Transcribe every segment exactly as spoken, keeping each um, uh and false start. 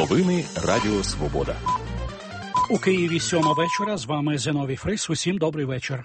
Новини Радіо Свобода. У Києві сьома вечора. З вами Зиновій Фрис. Усім добрий вечір.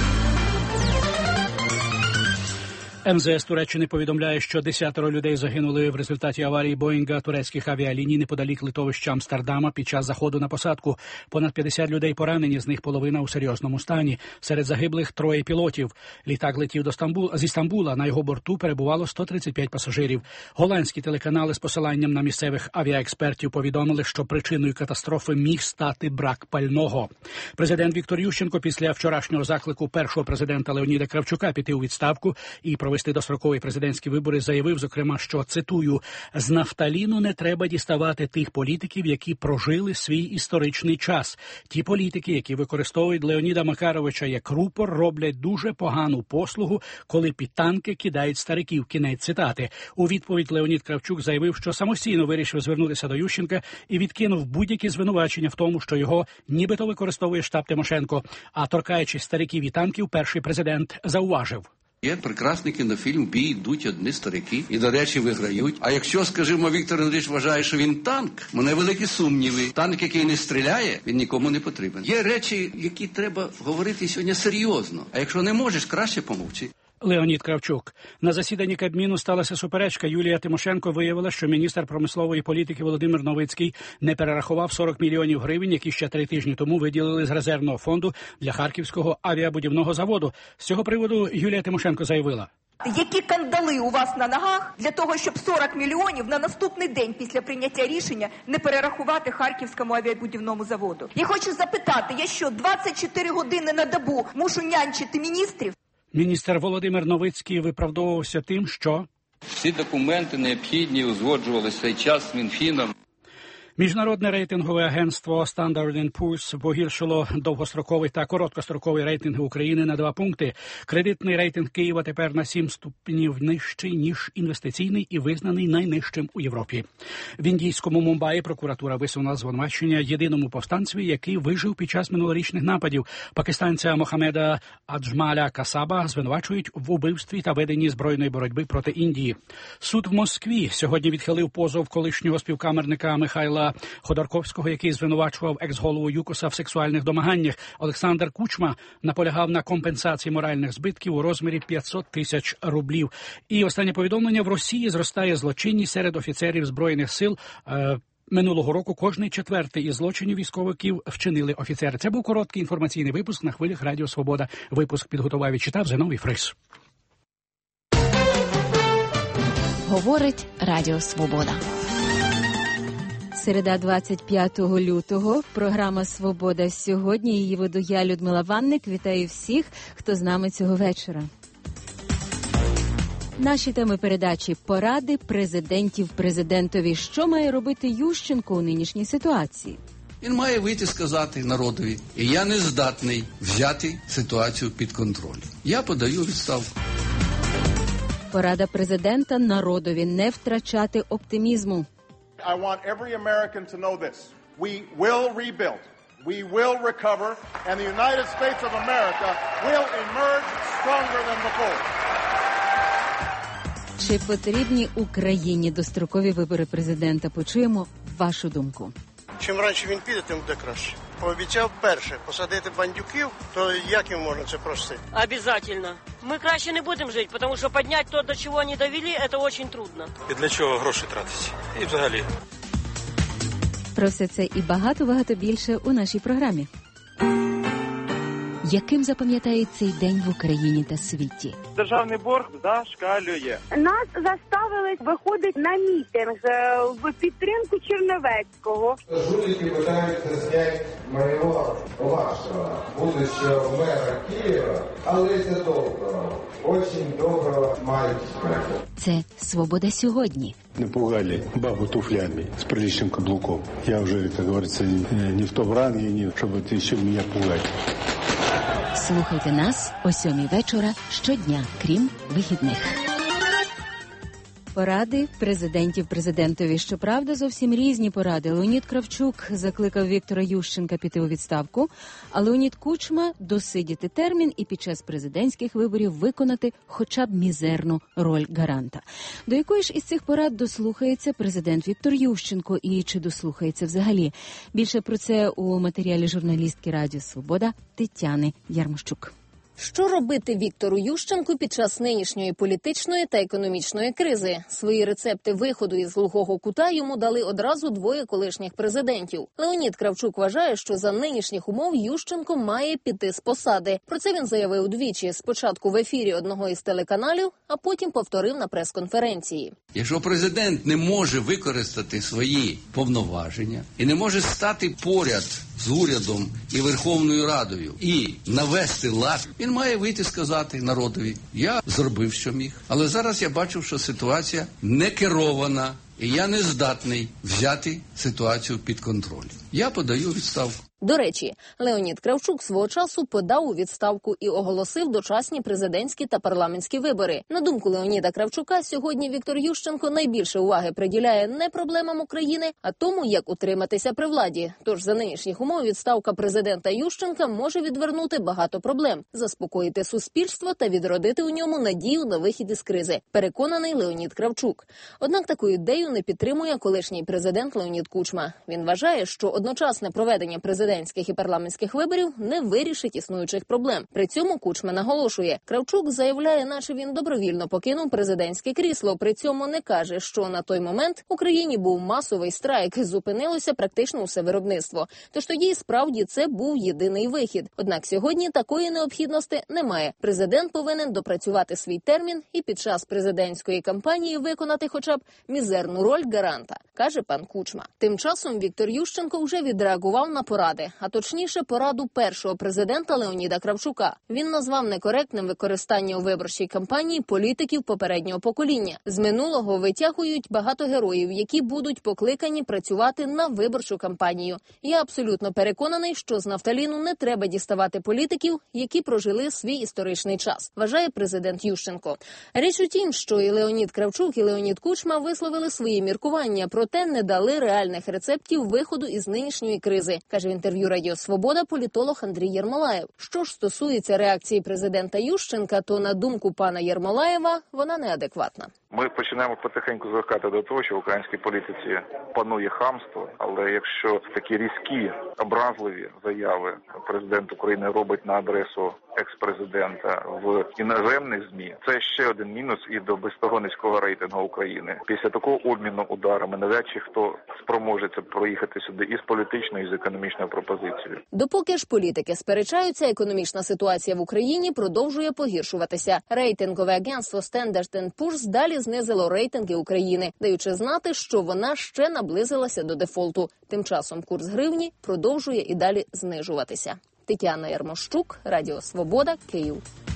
ем зе ес Туреччини повідомляє, що десятеро людей загинули в результаті аварії Боїнга турецьких авіаліній неподалік литовища Амстердама під час заходу на посадку. Понад п'ятдесят людей поранені, з них половина у серйозному стані. Серед загиблих троє пілотів. Літак летів до Стамбул... зі Стамбула. На його борту перебувало сто тридцять п'ять пасажирів. Голландські телеканали з посиланням на місцевих авіаекспертів повідомили, що причиною катастрофи міг стати брак пального. Президент Віктор Ющенко після вчорашнього заклику першого президента Леоніда Кравчука піти у відставку і провести дострокові президентські вибори заявив, зокрема, що, цитую, «З нафталіну не треба діставати тих політиків, які прожили свій історичний час. Ті політики, які використовують Леоніда Макаровича як рупор, роблять дуже погану послугу, коли під танки кидають стариків». Кінець цитати. У відповідь Леонід Кравчук заявив, що самостійно вирішив звернутися до Ющенка і відкинув будь-які звинувачення в тому, що його нібито використовує штаб Тимошенко. А торкаючись стариків і танків, перший президент зауважив. Є прекрасний кінофільм «Бій йдуть одні старики» і, до речі, виграють. А якщо, скажімо, Віктор Андрійович вважає, що він танк, мене великі сумніви. Танк, який не стріляє, він нікому не потрібен. Є речі, які треба говорити сьогодні серйозно. А якщо не можеш, краще помовчи. Леонід Кравчук. На засіданні Кабміну сталася суперечка. Юлія Тимошенко виявила, що міністр промислової політики Володимир Новицький не перерахував сорок мільйонів гривень, які ще три тижні тому виділили з резервного фонду для Харківського авіабудівного заводу. З цього приводу Юлія Тимошенко заявила. Які кандали у вас на ногах для того, щоб сорок мільйонів на наступний день після прийняття рішення не перерахувати Харківському авіабудівному заводу? Я хочу запитати, я що, двадцять чотири години на добу мушу нянчити міністрів? Міністр Володимир Новицький виправдовувався тим, що всі документи необхідні узгоджувалися цей час з Мінфіном. Міжнародне рейтингове агентство Standard енд Poor's погіршило довгостроковий та короткостроковий рейтинги України на два пункти. Кредитний рейтинг Києва тепер на сім ступенів нижчий, ніж інвестиційний і визнаний найнижчим у Європі. В індійському Мумбаї прокуратура висунула звинувачення єдиному повстанцеві, який вижив під час минулорічних нападів. Пакистанця Мохамеда Аджмаля Касаба звинувачують в убивстві та веденні збройної боротьби проти Індії. Суд в Москві сьогодні відхилив позов колишнього співкамерника Михайла Ходорковського, який звинувачував екс-голову ЮКОСа в сексуальних домаганнях. Олександр Кучма наполягав на компенсації моральних збитків у розмірі п'ятсот тисяч рублів. І останнє повідомлення: в Росії зростає злочинність серед офіцерів Збройних сил. Е, минулого року кожний четвертий із злочинів військовиків вчинили офіцери. Це був короткий інформаційний випуск на хвилях Радіо Свобода. Випуск підготував і читав Зиновій Фрис. Говорить Радіо Свобода. Середа, двадцять п'ятого лютого. Програма «Свобода сьогодні». Її веду я, Людмила Ванник. Вітаю всіх, хто з нами цього вечора. Наші теми передачі – поради президентів президентові. Що має робити Ющенко у нинішній ситуації? Він має вийти сказати народові: і я не здатний взяти ситуацію під контроль. Я подаю відставку. Порада президента народові – не втрачати оптимізму. I want every American to know this. We will rebuild. We will recover. And the United States of America will emerge stronger than before. Чи потрібні Україні дострокові вибори президента? Почуємо вашу думку. Чим раніше він піде, тим буде краще. Пообіцяв перше посадити бандюків, то як їм можна це простити? Обязательно. Ми краще не будемо жити, тому що підняти то, до чого вони довели, це дуже трудно. І для чого гроші тратити? І взагалі. Про все це і багато-багато більше у нашій програмі. Яким запам'ятає цей день в Україні та світі? Державний борг зашкалює. Нас заставили виходити на мітинг в підтримку Черновецького. Жулики питаються зняти моєго вашого будущого мера Києва, але це добро, дуже добро мальчика. Це «Свобода сьогодні». Напугали бабу туфлями с приличным каблуком. Я уже, как говорится, не в том ранге, не, чтобы ты еще меня пугать. Слухайте нас о сьомій вечора щодня, крім вихідних. Поради президентів президентові. Щоправда, зовсім різні поради. Леонід Кравчук закликав Віктора Ющенка піти у відставку, а Леонід Кучма – досидіти термін і під час президентських виборів виконати хоча б мізерну роль гаранта. До якої ж із цих порад дослухається президент Віктор Ющенко і чи дослухається взагалі? Більше про це у матеріалі журналістки Радіо Свобода Тетяни Ярмощук. Що робити Віктору Ющенку під час нинішньої політичної та економічної кризи? Свої рецепти виходу із глухого кута йому дали одразу двоє колишніх президентів. Леонід Кравчук вважає, що за нинішніх умов Ющенко має піти з посади. Про це він заявив двічі. Спочатку в ефірі одного із телеканалів, а потім повторив на прес-конференції. Якщо президент не може використати свої повноваження і не може стати поряд з урядом і Верховною Радою і навести лад, він має вийти сказати народові: я зробив, що міг. Але зараз я бачу, що ситуація не керована, і я не здатний взяти ситуацію під контроль. Я подаю відставку. До речі, Леонід Кравчук свого часу подав у відставку і оголосив дочасні президентські та парламентські вибори. На думку Леоніда Кравчука, сьогодні Віктор Ющенко найбільше уваги приділяє не проблемам України, а тому, як утриматися при владі. Тож за нинішніх умов відставка президента Ющенка може відвернути багато проблем, заспокоїти суспільство та відродити у ньому надію на вихід із кризи, переконаний Леонід Кравчук. Однак таку ідею не підтримує колишній президент Леонід Кучма. Він вважає, що одночасне проведення президентських і парламентських виборів не вирішить існуючих проблем. При цьому Кучма наголошує, Кравчук заявляє, наче він добровільно покинув президентське крісло, при цьому не каже, що на той момент в Україні був масовий страйк, зупинилося практично усе виробництво. Тож тоді справді це був єдиний вихід. Однак сьогодні такої необхідності немає. Президент повинен допрацювати свій термін і під час президентської кампанії виконати хоча б мізерну роль гаранта, каже пан Кучма. Тим часом Віктор Ющенко вже відреагував на поради, а точніше пораду першого президента Леоніда Кравчука. Він назвав некоректним використання у виборчій кампанії політиків попереднього покоління. З минулого витягують багато героїв, які будуть покликані працювати на виборчу кампанію. Я абсолютно переконаний, що з нафталіну не треба діставати політиків, які прожили свій історичний час, вважає президент Ющенко. Річ у тім, що і Леонід Кравчук, і Леонід Кучма висловили свої міркування, проте не дали реальних рецептів виходу із нинішньої кризи, каже в інтерв'ю Радіо Свобода політолог Андрій Єрмолаєв. Що ж стосується реакції президента Ющенка, то, на думку пана Єрмолаєва, вона неадекватна. Ми починаємо потихеньку звикати до того, що в українській політиці панує хамство, але якщо такі різкі, образливі заяви президент України робить на адресу екс-президента в іноземних ЗМІ, це ще один мінус і до без того низького рейтингу України. Після такого обміну ударами навряд чи хто спроможеться проїхати сюди із політичною, і з економічною пропозицією. Допоки ж політики сперечаються, економічна ситуація в Україні продовжує погіршуватися. Рейтингове агентство Standard енд Poor's далі знизило рейтинги України, даючи знати, що вона ще наблизилася до дефолту. Тим часом курс гривні продовжує і далі знижуватися. Тетяна Ярмощук, Радіо Свобода, Київ.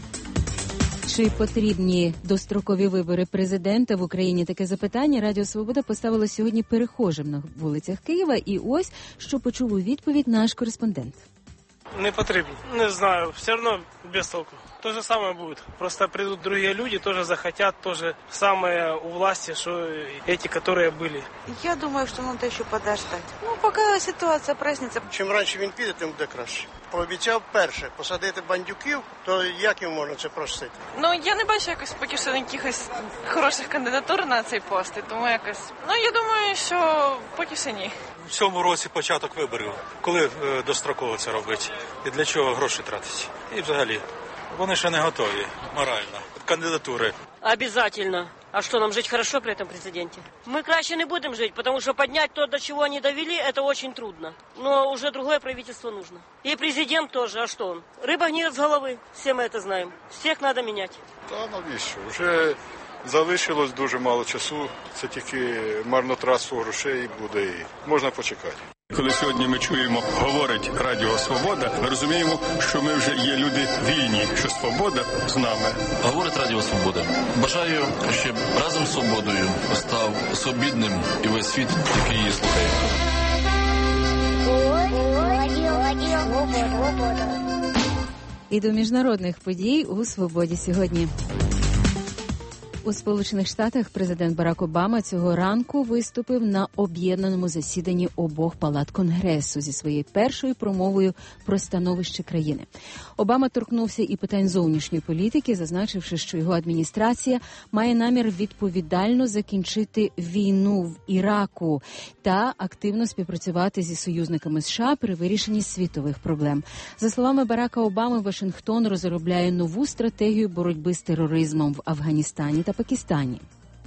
Чи потрібні дострокові вибори президента в Україні? Таке запитання Радіо Свобода поставило сьогодні перехожим на вулицях Києва. І ось, що почув у відповідь наш кореспондент. Не потрібно. Не знаю. Все одно без толку. То же самое будет. Просто придут другие люди, тоже захотят, тоже самое у власти, что эти, которые были. Я думаю, что надо еще подождать. Ну, пока ситуация прояснится. Чим раніше він піде, тим буде краще. Пообіцяв перше посадити бандюків, то як їм можна це простити? Ну, я не бачу якось поки що якихось хороших кандидатур на цей пост, тому якось... Ну, я думаю, що поки що ні. В цьому році початок виборів. Коли е, достроково це робити? І для чого гроші тратить? І взагалі, вони ще не готові морально. Кандидатури. Обязательно. А что, нам жить хорошо при этом президенте? Мы краще не будем жить, потому что поднять то, до чего они довели, это очень трудно. Но уже другое правительство нужно. И президент тоже, а что он? Рыба гниет с головы, все мы это знаем. Всех надо менять. Та навіщо? Вже залишилось дуже мало часу, це тільки марнотратство грошей буде і можна почекати. Коли сьогодні ми чуємо, говорить Радіо Свобода, ми розуміємо, що ми вже є люди вільні, що свобода з нами. Говорить Радіо Свобода. Бажаю, щоб разом з свободою став свобідним і весь світ, який її слухає. І до міжнародних подій у «Свободі» сьогодні. У Сполучених Штатах президент Барак Обама цього ранку виступив на об'єднаному засіданні обох палат Конгресу зі своєю першою промовою про становище країни. Обама торкнувся і питань зовнішньої політики, зазначивши, що його адміністрація має намір відповідально закінчити війну в Іраку та активно співпрацювати зі союзниками США при вирішенні світових проблем. За словами Барака Обами, Вашингтон розробляє нову стратегію боротьби з тероризмом в Афганістані та Пакистані.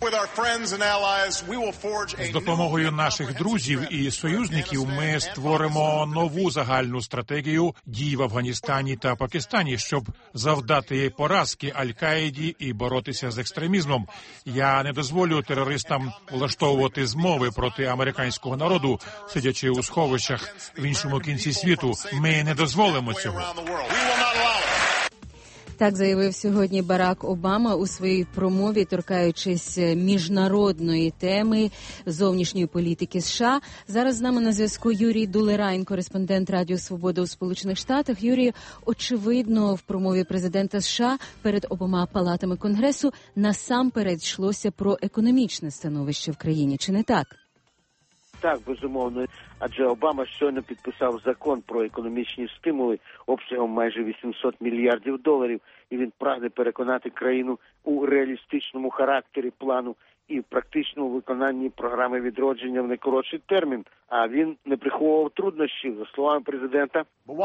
З допомогою наших друзів і союзників ми створимо нову загальну стратегію дій в Афганістані та Пакистані, щоб завдати поразки Аль-Каїді і боротися з екстремізмом. Я не дозволю терористам влаштовувати змови проти американського народу, сидячи у сховищах в іншому кінці світу. Ми не дозволимо цього. Так заявив сьогодні Барак Обама у своїй промові, торкаючись міжнародної теми зовнішньої політики США. Зараз з нами на зв'язку Юрій Дулерайн, кореспондент Радіо Свобода у Сполучених Штатах. Юрій, очевидно, в промові президента США перед обома палатами Конгресу насамперед йшлося про економічне становище в країні. Чи не так? Так, безумовно. Адже Обама щойно підписав закон про економічні стимули обсягом майже вісімсот мільярдів доларів, і він прагне переконати країну у реалістичному характері плану і практичному виконанні програми відродження в найкоротший термін. А він не приховував труднощів. За словами президента,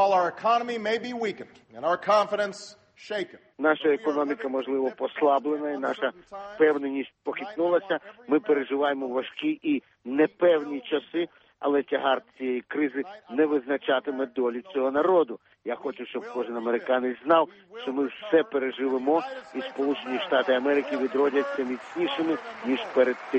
наша економіка, можливо, послаблена, і наша впевненість похитнулася. Ми переживаємо важкі і непевні часи, але тягар цієї кризи не визначатиме долі цього народу. Я хочу, щоб кожен американець знав, що ми все переживемо, і Сполучені Штати Америки відродяться міцнішими, ніж перед тим.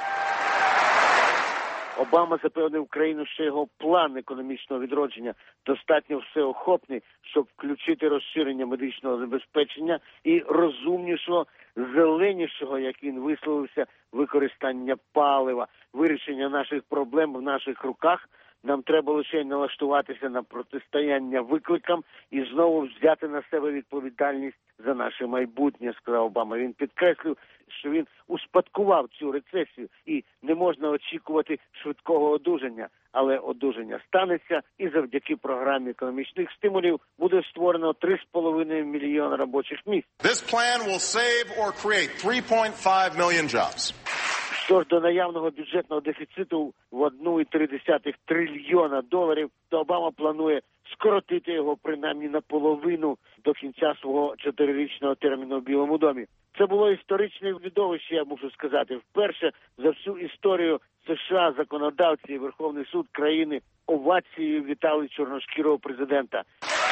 Обама запевнив країну, що його план економічного відродження достатньо всеохопний, щоб включити розширення медичного забезпечення і розумнішого, зеленішого, як він висловився, використання палива. Вирішення наших проблем в наших руках. Нам треба лише налаштуватися на протистояння викликам і знову взяти на себе відповідальність за наше майбутнє, сказав Обама. Він підкреслив, що він успадкував цю рецесію і не можна очікувати швидкого одужання. Але одужання станеться, і завдяки програмі економічних стимулів буде створено три з половиною мільйона робочих місць. This plan will save or create three point five million jobs. Що ж до наявного бюджетного дефіциту в один цілих три десятих трильйона доларів, то Обама планує скоротити його принаймні наполовину до кінця свого чотирирічного терміну в Білому домі. Це було історичне видовище, я мушу сказати. Вперше за всю історію США законодавці і Верховний суд країни овацією вітали чорношкірого президента.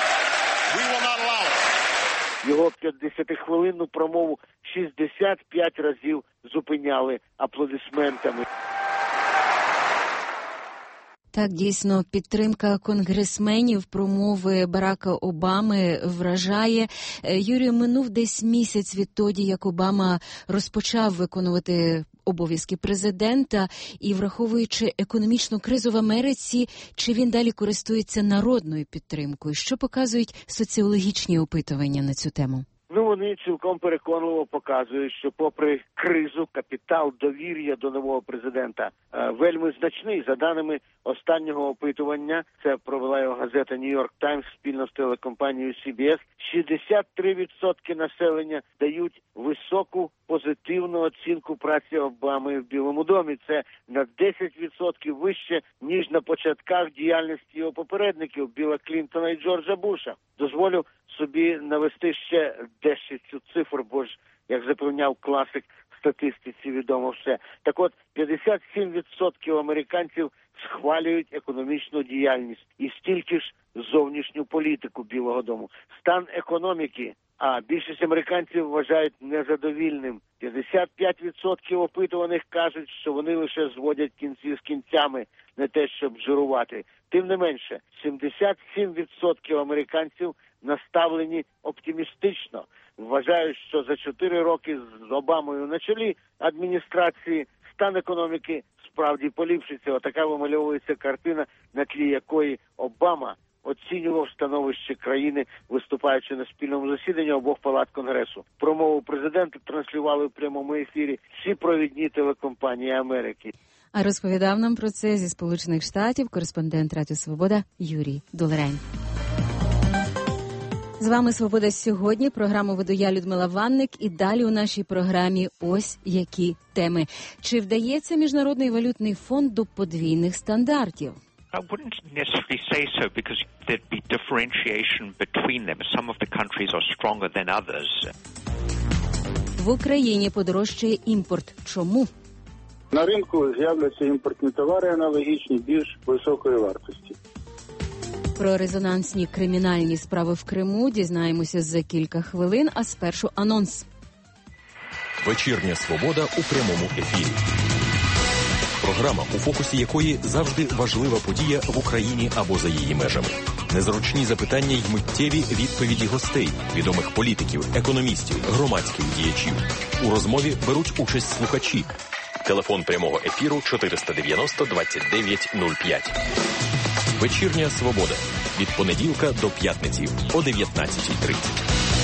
Його п'ятдесятихвилинну промову шістдесят п'ять разів зупиняли аплодисментами. Так, дійсно, підтримка конгресменів промови Барака Обами вражає. Юрію, минув десь місяць відтоді, як Обама розпочав виконувати обов'язки президента, і враховуючи економічну кризу в Америці, чи він далі користується народною підтримкою? Що показують соціологічні опитування на цю тему? Ну, вони цілком переконливо показують, що попри кризу, капітал довір'я до нового президента е, вельми значний. За даними останнього опитування, це провела його газета «Нью-Йорк Таймс» спільно з телекомпанією Сі Бі Ес, шістдесят три відсотки населення дають високу позитивну оцінку праці Обами в Білому домі. Це на десять відсотків вище, ніж на початках діяльності його попередників Білла Клінтона і Джорджа Буша. Дозволю собі навести ще дещо цю цифру, бо ж, як запевняв класик статистиці, відомо все. Так от, п'ятдесят сім відсотків американців схвалюють економічну діяльність і стільки ж зовнішню політику Білого дому. Стан економіки, а більшість американців вважають незадовільним. п'ятдесят п'ять відсотків опитуваних кажуть, що вони лише зводять кінці з кінцями, не те, щоб жирувати. Тим не менше, сімдесят сім відсотків американців наставлені оптимістично. Вважають, що за чотири роки з Обамою на чолі адміністрації стан економіки справді поліпшиться. Отака вимальовується картина, на тлі якої Обама оцінював становище країни, виступаючи на спільному засіданні обох палат Конгресу. Промову президента транслювали в прямому ефірі всі провідні телекомпанії Америки. А розповідав нам про це зі Сполучених Штатів кореспондент Радіо Свобода Юрій Долерень. З вами «Свобода сьогодні». Програму веду я, Людмила Ванник. І далі у нашій програмі ось які теми. Чи вдається Міжнародний валютний фонд до подвійних стандартів? I wouldn't necessarily say so because there'd be differentiation between them. Some of the countries are stronger than others. В Україні подорожчає імпорт. Чому? На ринку з'являться імпортні товари аналогічні більш високої вартості. Про резонансні кримінальні справи в Криму дізнаємося за кілька хвилин, а спершу анонс. Вечірня «Свобода» у прямому ефірі. Програма, у фокусі якої завжди важлива подія в Україні або за її межами. Незручні запитання й миттєві відповіді гостей, відомих політиків, економістів, громадських діячів. У розмові беруть участь слухачі. Телефон прямого ефіру чотириста дев'яносто двадцять дев'ять нуль п'ять. Вечірня «Свобода» від понеділка до п'ятниці о дев'ятнадцятій тридцять.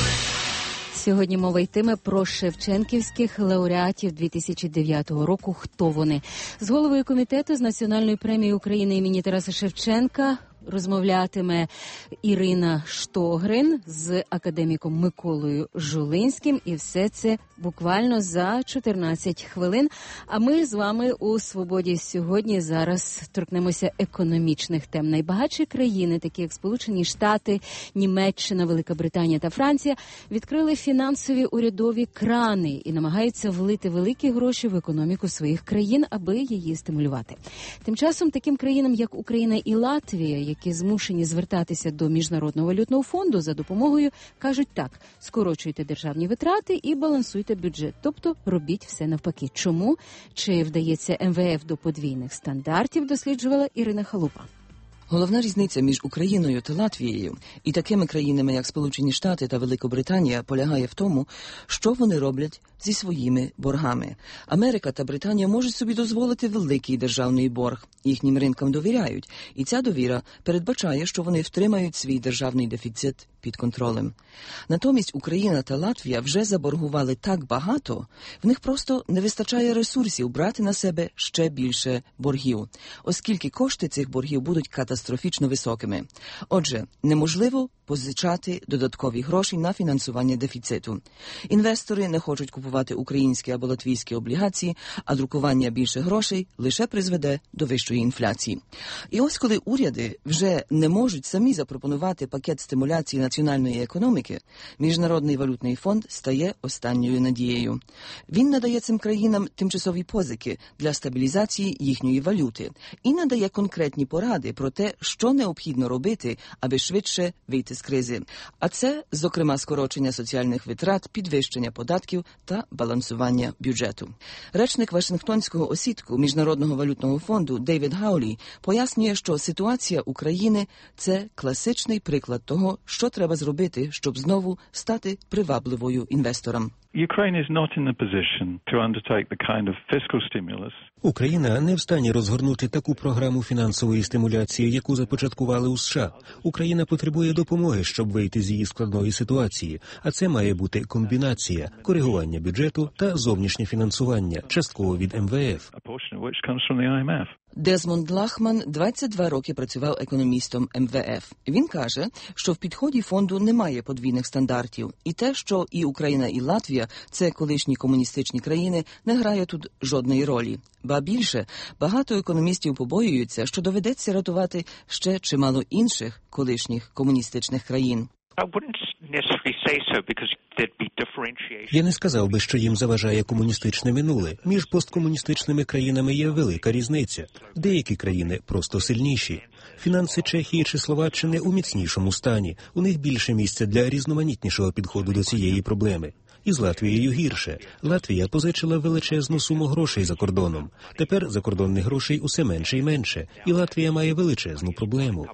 Сьогодні мова йтиме про шевченківських лауреатів дві тисячі дев'ятого року. Хто вони? З головою комітету з Національної премії України імені Тараса Шевченка розмовлятиме Ірина Штогрин з академіком Миколою Жулинським. І все це буквально за чотирнадцять хвилин. А ми з вами у «Свободі сьогодні» зараз торкнемося економічних тем. Найбагатші країни, такі як Сполучені Штати, Німеччина, Велика Британія та Франція, відкрили фінансові урядові крани і намагаються влити великі гроші в економіку своїх країн, аби її стимулювати. Тим часом таким країнам, як Україна і Латвія, які змушені звертатися до Міжнародного валютного фонду за допомогою, кажуть так: скорочуйте державні витрати і балансуйте бюджет, тобто робіть все навпаки. Чому? Чи вдається ем ве еф до подвійних стандартів, досліджувала Ірина Халупа. Головна різниця між Україною та Латвією і такими країнами, як Сполучені Штати та Великобританія, полягає в тому, що вони роблять зі своїми боргами. Америка та Британія можуть собі дозволити великий державний борг. Їхнім ринкам довіряють. І ця довіра передбачає, що вони втримають свій державний дефіцит під контролем. Натомість Україна та Латвія вже заборгували так багато, в них просто не вистачає ресурсів брати на себе ще більше боргів, оскільки кошти цих боргів будуть катастрофічно високими. Отже, неможливо позичати додаткові гроші на фінансування дефіциту. Інвестори не хочуть купувати українські або латвійські облігації, а друкування більше грошей лише призведе до вищої інфляції. І ось коли уряди вже не можуть самі запропонувати пакет стимуляції національної економіки, Міжнародний валютний фонд стає останньою надією. Він надає цим країнам тимчасові позики для стабілізації їхньої валюти і надає конкретні поради про те, що необхідно робити, аби швидше вийти з кризи. А це, зокрема, скорочення соціальних витрат, підвищення податків та балансування бюджету. Речник Вашингтонського осідку Міжнародного валютного фонду Дейвід Гаулі пояснює, що ситуація України – це класичний приклад того, що треба зробити, щоб знову стати привабливою інвесторам. Ukraine is not in a position to undertake the kind of fiscal stimulus. Україна не в стані розгорнути таку програму фінансової стимуляції, яку започаткували у США. Україна потребує допомоги, щоб вийти з її складної ситуації, а це має бути комбінація коригування бюджету та зовнішнє фінансування, частково від ем ве еф. Дезмонд Лахман двадцять два роки працював економістом ем ве еф. Він каже, що в підході фонду немає подвійних стандартів. І те, що і Україна, і Латвія – це колишні комуністичні країни, не грає тут жодної ролі. Ба більше, багато економістів побоюються, що доведеться рятувати ще чимало інших колишніх комуністичних країн. Я не сказав би, що їм заважає комуністичне минуле. Між посткомуністичними країнами є велика різниця. Деякі країни просто сильніші. Фінанси Чехії чи Словаччини у міцнішому стані. У них більше місця для різноманітнішого підходу до цієї проблеми. І з Латвією гірше. Латвія позичила величезну суму грошей за кордоном. Тепер закордонних грошей усе менше і менше. І Латвія має величезну проблему.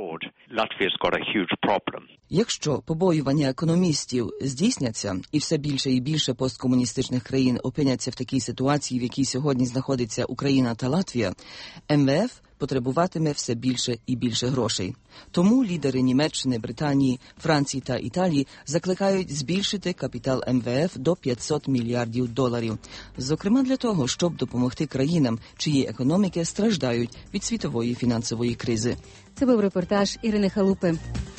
Якщо побоювання економістів здійсняться, і все більше і більше посткомуністичних країн опиняться в такій ситуації, в якій сьогодні знаходиться Україна та Латвія, ем ве еф потребуватиме все більше і більше грошей. Тому лідери Німеччини, Британії, Франції та Італії закликають збільшити капітал ем ве еф до п'ятсот мільярдів доларів. Зокрема для того, щоб допомогти країнам, чиї економіки страждають від світової фінансової кризи. Це був репортаж Ірини Халупи.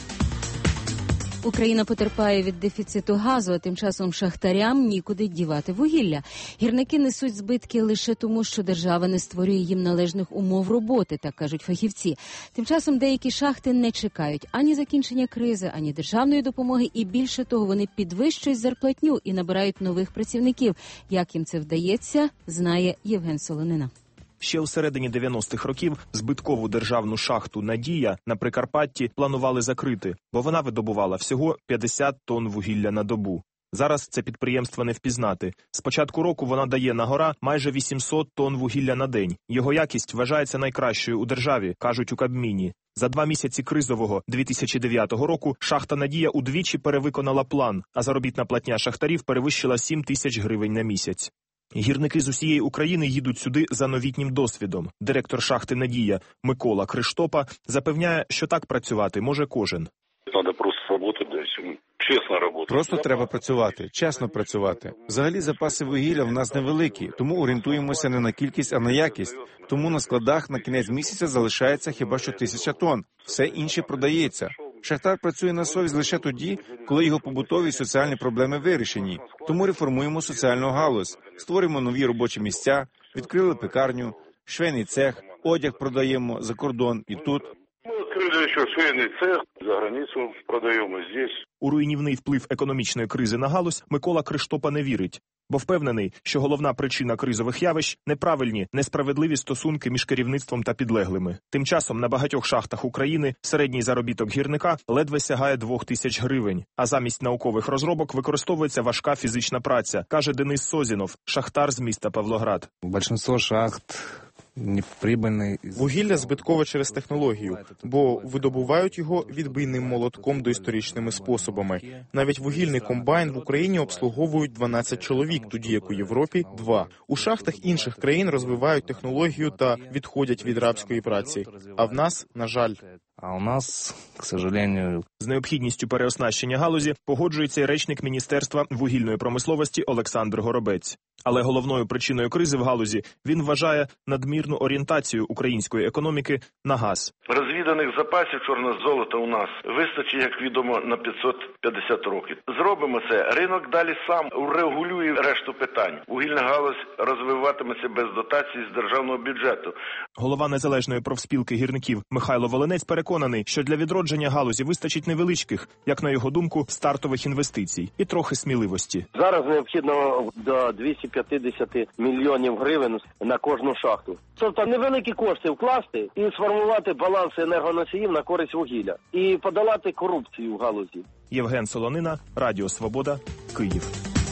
Україна потерпає від дефіциту газу, а тим часом шахтарям нікуди дівати вугілля. Гірники несуть збитки лише тому, що держава не створює їм належних умов роботи, так кажуть фахівці. Тим часом деякі шахти не чекають ані закінчення кризи, ані державної допомоги, і більше того, вони підвищують зарплатню і набирають нових працівників. Як їм це вдається, знає Євген Солонина. Ще у середині дев'яностих років збиткову державну шахту «Надія» на Прикарпатті планували закрити, бо вона видобувала всього п'ятдесят тонн вугілля на добу. Зараз це підприємство не впізнати. З початку року вона дає на гора майже вісімсот тонн вугілля на день. Його якість вважається найкращою у державі, кажуть у Кабміні. За два місяці кризового дві тисячі дев'ятого року шахта «Надія» удвічі перевиконала план, а заробітна платня шахтарів перевищила сім тисяч гривень на місяць. Гірники з усієї України їдуть сюди за новітнім досвідом. Директор шахти «Надія» Микола Криштопа запевняє, що так працювати може кожен. Треба просто працювати, чесно працювати. Просто треба працювати, чесно працювати. Взагалі запаси вугілля в нас невеликі, тому орієнтуємося не на кількість, а на якість. Тому на складах на кінець місяця залишається хіба що тисяча тонн. Все інше продається. Шахтар працює на совість лише тоді, коли його побутові і соціальні проблеми вирішені. Тому реформуємо соціальну галузь, створюємо нові робочі місця, відкрили пекарню, швейний цех, одяг продаємо за кордон і тут. Ми відкрили ще швейний цех, за границю продаємо здесь. У руйнівний вплив економічної кризи на галузь Микола Криштопа не вірить, бо впевнений, що головна причина кризових явищ – неправильні, несправедливі стосунки між керівництвом та підлеглими. Тим часом на багатьох шахтах України середній заробіток гірника ледве сягає двох тисяч гривень, а замість наукових розробок використовується важка фізична праця, каже Денис Созінов, шахтар з міста Павлоград. Більшість шахт неприбильний. Вугілля збиткове через технологію, бо видобувають його відбійним молотком доісторичними способами. Навіть вугільний комбайн в Україні обслуговують дванадцять чоловік, тоді як у Європі – два. У шахтах інших країн розвивають технологію та відходять від рабської праці. А в нас, на жаль... А у нас, к сожалению... З необхідністю переоснащення галузі погоджується й речник Міністерства вугільної промисловості Олександр Горобець. Але головною причиною кризи в галузі він вважає надмірну орієнтацію української економіки на газ. Розвіданих запасів чорного золота у нас вистачить, як відомо, на п'ятсот п'ятдесят років. Зробимо це, ринок далі сам урегулює решту питань. Вугільна галузь розвиватиметься без дотацій з державного бюджету. Голова Незалежної профспілки гірників Михайло Волинець переконаний, що для відродження галузі вистачить невеличких, як на його думку, стартових інвестицій і трохи сміливості. Зараз необхідно до двісті п'ятдесят мільйонів гривень на кожну шахту. Тобто невеликі кошти вкласти і сформувати баланс енергоносіїв на користь вугілля. І подолати корупцію в галузі. Євген Солонина, Радіо Свобода, Київ.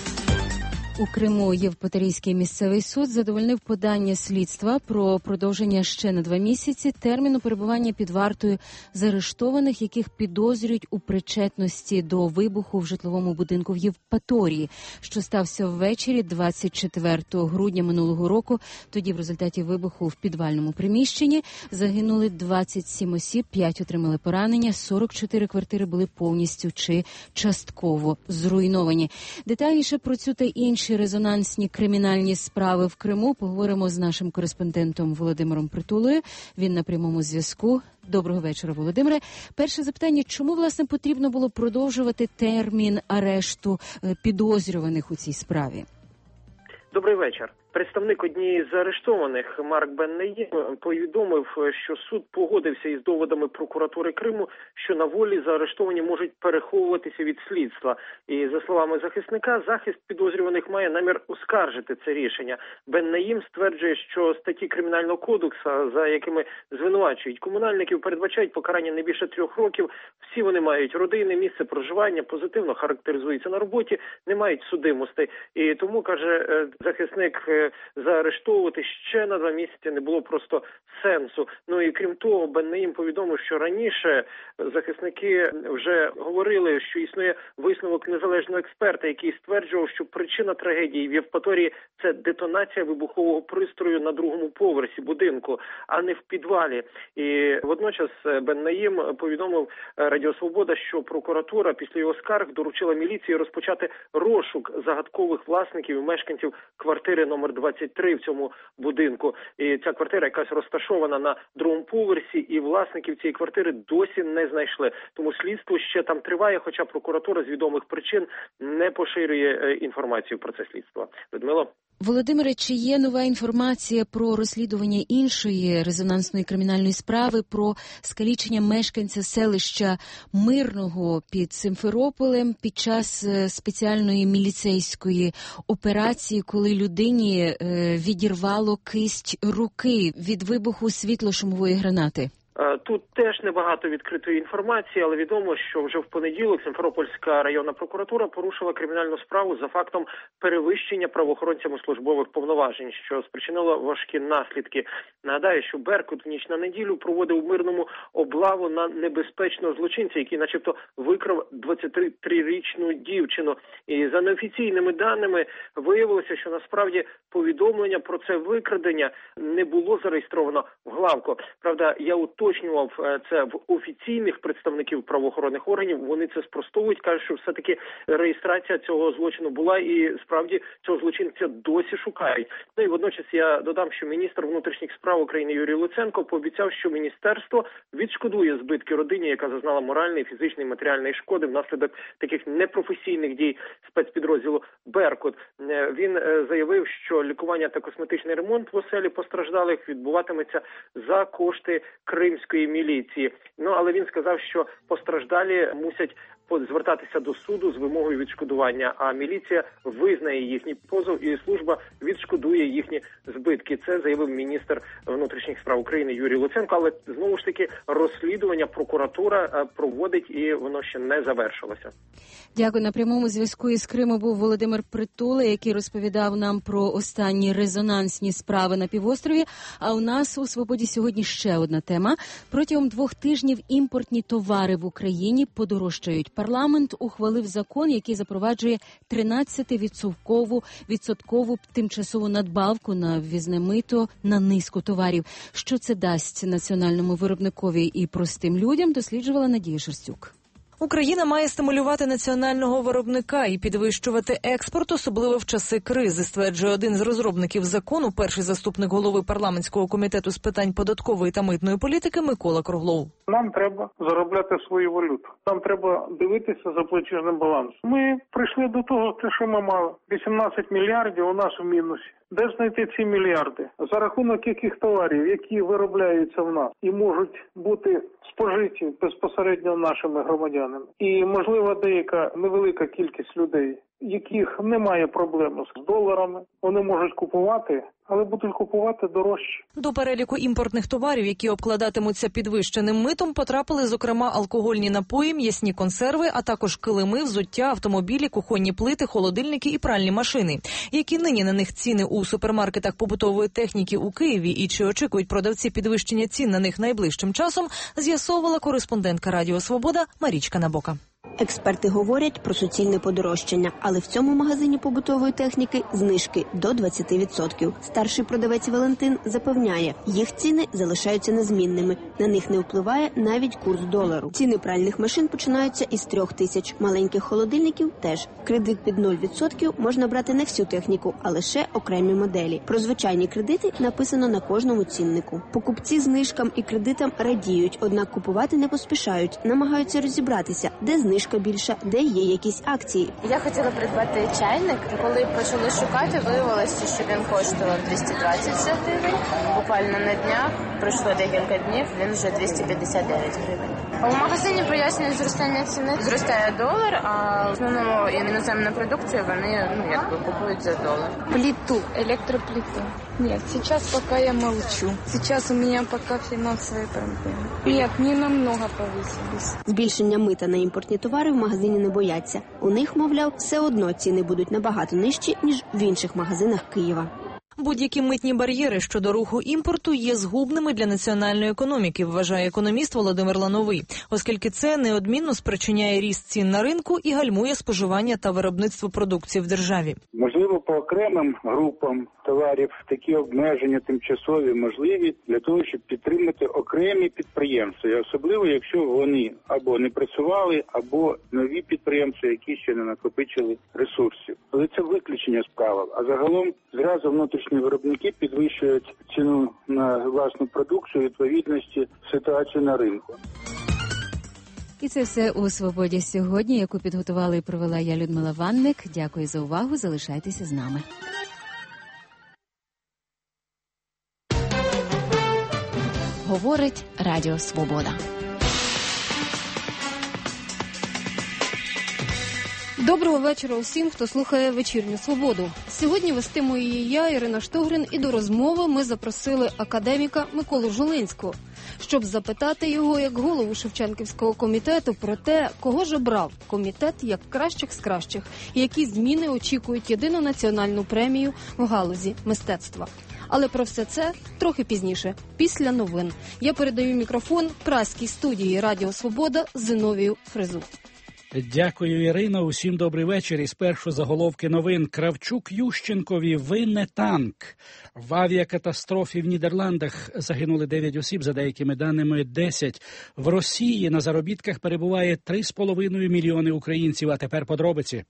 У Криму Євпаторійський місцевий суд задовольнив подання слідства про продовження ще на два місяці терміну перебування під вартою заарештованих, яких підозрюють у причетності до вибуху в житловому будинку в Євпаторії, що стався ввечері двадцять четвертого грудня минулого року. Тоді в результаті вибуху в підвальному приміщенні загинули двадцять сім осіб, п'ять отримали поранення, сорок чотири квартири були повністю чи частково зруйновані. Детальніше про цю та інші резонансні кримінальні справи в Криму поговоримо з нашим кореспондентом Володимиром Притулою. Він на прямому зв'язку. Доброго вечора, Володимире. Перше запитання, чому, власне, потрібно було продовжувати термін арешту підозрюваних у цій справі? Добрий вечір. Представник однієї з заарештованих, Марк Бен-Наїм, повідомив, що суд погодився із доводами прокуратури Криму, що на волі заарештовані можуть переховуватися від слідства. І, за словами захисника, захист підозрюваних має намір оскаржити це рішення. Бен-Наїм стверджує, що статті Кримінального кодексу, за якими звинувачують комунальників, передбачають покарання не більше трьох років. Всі вони мають родини, місце проживання, позитивно характеризуються на роботі, не мають судимостей. І тому, каже захисник, заарештовувати ще на два місяці не було просто сенсу. Ну і крім того, Бен Наїм повідомив, що раніше захисники вже говорили, що існує висновок незалежного експерта, який стверджував, що причина трагедії в Євпаторії – це детонація вибухового пристрою на другому поверсі будинку, а не в підвалі. І водночас Бен Наїм повідомив Радіо Свобода, що прокуратура після його скарг доручила міліції розпочати розшук загадкових власників і мешканців квартири номер двадцять три в цьому будинку. І ця квартира якась розташована на другому поверсі, і власників цієї квартири досі не знайшли. Тому слідство ще там триває, хоча прокуратура з відомих причин не поширює інформацію про це слідство. Людмило? Володимире, чи є нова інформація про розслідування іншої резонансної кримінальної справи про скалічення мешканця селища Мирного під Симферополем під час спеціальної міліцейської операції, коли людині відірвало кисть руки від вибуху світло-шумової гранати? Тут теж небагато відкритої інформації, але відомо, що вже в понеділок Симферопольська районна прокуратура порушила кримінальну справу за фактом перевищення правоохоронцями службових повноважень, що спричинило важкі наслідки. Нагадаю, що Беркут в ніч на неділю проводив у Мирному облаву на небезпечного злочинця, який начебто викрав двадцятитрирічну дівчину. І за неофіційними даними виявилося, що насправді повідомлення про це викрадення не було зареєстровано в главку. Правда, я уточнював це в офіційних представників правоохоронних органів, вони це спростовують, кажуть, що все-таки реєстрація цього злочину була і справді цього злочинця досі шукають. Ну і водночас я додам, що міністр внутрішніх справ України Юрій Луценко пообіцяв, що міністерство відшкодує збитки родині, яка зазнала моральної, фізичної, матеріальної шкоди внаслідок таких непрофесійних дій спецпідрозділу «Беркут». Він заявив, що лікування та косметичний ремонт в оселі постраждалих відбуватиметься за кошти кримської міліції. Ну, але він сказав, що постраждалі мусять звертатися до суду з вимогою відшкодування, а міліція визнає їхній позов і служба відшкодує їхні збитки. Це заявив міністр внутрішніх справ України Юрій Луценко, але знову ж таки розслідування прокуратура проводить і воно ще не завершилося. Дякую. На прямому зв'язку із Криму був Володимир Притула, який розповідав нам про останні резонансні справи на півострові. А у нас у «Свободі» сьогодні ще одна тема. Протягом двох тижнів імпортні товари в Україні подорожчають. Парламент ухвалив закон, який запроваджує тринадцятивідсоткову відсоткову тимчасову надбавку на ввізне мито на низку товарів. Що це дасть національному виробникові і простим людям, досліджувала Надія Шерстюк. Україна має стимулювати національного виробника і підвищувати експорт, особливо в часи кризи, стверджує один з розробників закону, перший заступник голови парламентського комітету з питань податкової та митної політики Микола Круглов. Нам треба заробляти свою валюту. Нам треба дивитися за платіжним балансом. Ми прийшли до того, що ми мали. вісімнадцять мільярдів у нас в мінусі. Де знайти ці мільярди? За рахунок яких товарів, які виробляються в нас і можуть бути спожиті безпосередньо нашими громадянами. І, можливо, деяка невелика кількість людей, яких немає проблем з доларами, вони можуть купувати, але будуть купувати дорожче. До переліку імпортних товарів, які обкладатимуться підвищеним митом, потрапили, зокрема, алкогольні напої, м'ясні консерви, а також килими, взуття, автомобілі, кухонні плити, холодильники і пральні машини. Які нині на них ціни у супермаркетах побутової техніки у Києві і чи очікують продавці підвищення цін на них найближчим часом, з'ясовувала кореспондентка Радіо Свобода Марічка Набока. Експерти говорять про суцільне подорожчання, але в цьому магазині побутової техніки знижки до двадцять відсотків. Старший продавець Валентин запевняє, їх ціни залишаються незмінними. На них не впливає навіть курс долару. Ціни пральних машин починаються із трьох тисяч, маленьких холодильників теж. Кредит під нуль відсотків можна брати не всю техніку, а лише окремі моделі. Про звичайні кредити написано на кожному ціннику. Покупці знижкам і кредитам радіють, однак купувати не поспішають, намагаються розібратися, де знижка більша, де є якісь акції. Я хотіла придбати чайник. Коли почали шукати, виявилося, що він коштував двісті двадцять гривень. Буквально на днях, пройшло декілька днів, він вже двісті п'ятдесят дев'ять гривень. А у магазині пояснюють зростання ціни. Зростає долар, а в основному іноземну продукцію вони, ну, якби купують за долар. Плиту, электроплиту. Нет, сейчас пока я молчу. Сейчас у меня пока финансовые проблемы. Нет, не намного повысились. Збільшення мита на імпортні товари в магазині не бояться. У них, мовляв, все одно ціни будуть набагато нижчі, ніж в інших магазинах Києва. Будь-які митні бар'єри щодо руху імпорту є згубними для національної економіки, вважає економіст Володимир Лановий, оскільки це неодмінно спричиняє ріст цін на ринку і гальмує споживання та виробництво продукції в державі. Можливо, по окремим групам товарів такі обмеження тимчасові можливі для того, щоб підтримати окремі підприємства, і особливо, якщо вони або не працювали, або нові підприємства, які ще не накопичили ресурсів. Але це виключення з правил. А загалом зразу внутрішні виробники підвищують ціну на власну продукцію у відповідності ситуації на ринку. І це все у «Свободі» сьогодні, яку підготувала і провела я, Людмила Ванник. Дякую за увагу, залишайтеся з нами. Говорить Радіо Свобода. Доброго вечора усім, хто слухає «Вечірню Свободу». Сьогодні вестиму її я, Ірина Штогрин, і до розмови ми запросили академіка Миколу Жолинського, щоб запитати його, як голову Шевченківського комітету, про те, кого ж обрав комітет як кращих з кращих, і які зміни очікують єдину національну премію в галузі мистецтва. Але про все це трохи пізніше, після новин. Я передаю мікрофон празькій студії «Радіо Свобода» Зиновію Фризу. Дякую, Ірино. Усім добрий вечір. І спершу заголовки новин. Кравчук Ющенкові «Ви не танк». В авіакатастрофі в Нідерландах загинули дев'ять осіб, за деякими даними десять. В Росії на заробітках перебуває три з половиною мільйони українців, а тепер подробиці.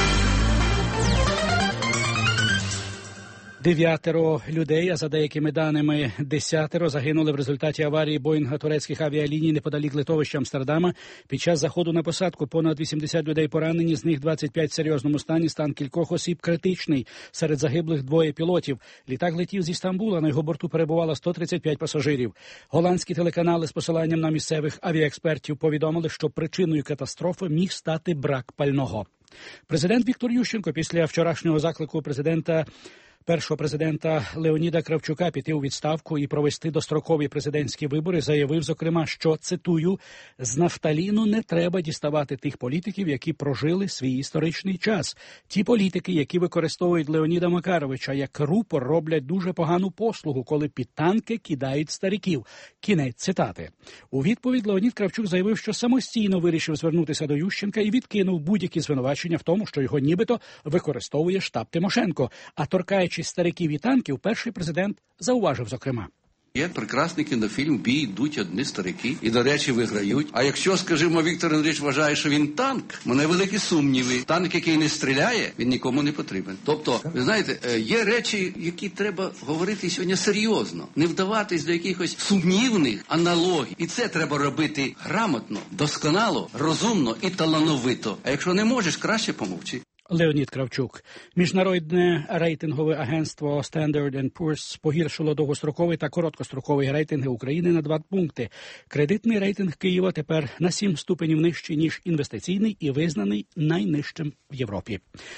Дев'ятеро людей, а за деякими даними десятеро, загинули в результаті аварії Боїнга турецьких авіаліній неподалік литовища Амстердама. Під час заходу на посадку понад вісімдесят людей поранені, з них двадцять п'ять в серйозному стані, стан кількох осіб критичний. Серед загиблих двоє пілотів. Літак летів зі Стамбула, на його борту перебувало сто тридцять п'ять пасажирів. Голландські телеканали з посиланням на місцевих авіаекспертів повідомили, що причиною катастрофи міг стати брак пального. Президент Віктор Ющенко після вчорашнього заклику президента Першого президента Леоніда Кравчука піти у відставку і провести дострокові президентські вибори заявив, зокрема, що, цитую, «з нафталіну не треба діставати тих політиків, які прожили свій історичний час. Ті політики, які використовують Леоніда Макаровича як рупор, роблять дуже погану послугу, коли під танки кидають стариків». Кінець цитати. У відповідь Леонід Кравчук заявив, що самостійно вирішив звернутися до Ющенка і відкинув будь-які звинувачення в тому, що його нібито використовує штаб Тимошенко. А торкаючись стариків і танків, перший президент зауважив, зокрема. Є прекрасний кінофільм «Бій йдуть одні старики» і, до речі, виграють. А якщо, скажімо, Віктор Андрійович вважає, що він танк, мене великі сумніви. Танк, який не стріляє, він нікому не потрібен. Тобто, ви знаєте, є речі, які треба говорити сьогодні серйозно, не вдаватись до якихось сумнівних аналогій. І це треба робити грамотно, досконало, розумно і талановито. А якщо не можеш, краще помовчи. Леонід Кравчук. Міжнародне рейтингове агентство Standard енд Poor's погіршило довгостроковий та короткостроковий рейтинги України на два пункти. Кредитний рейтинг Києва тепер на сім ступенів нижчий, ніж інвестиційний, і визнаний найнижчим в Європі.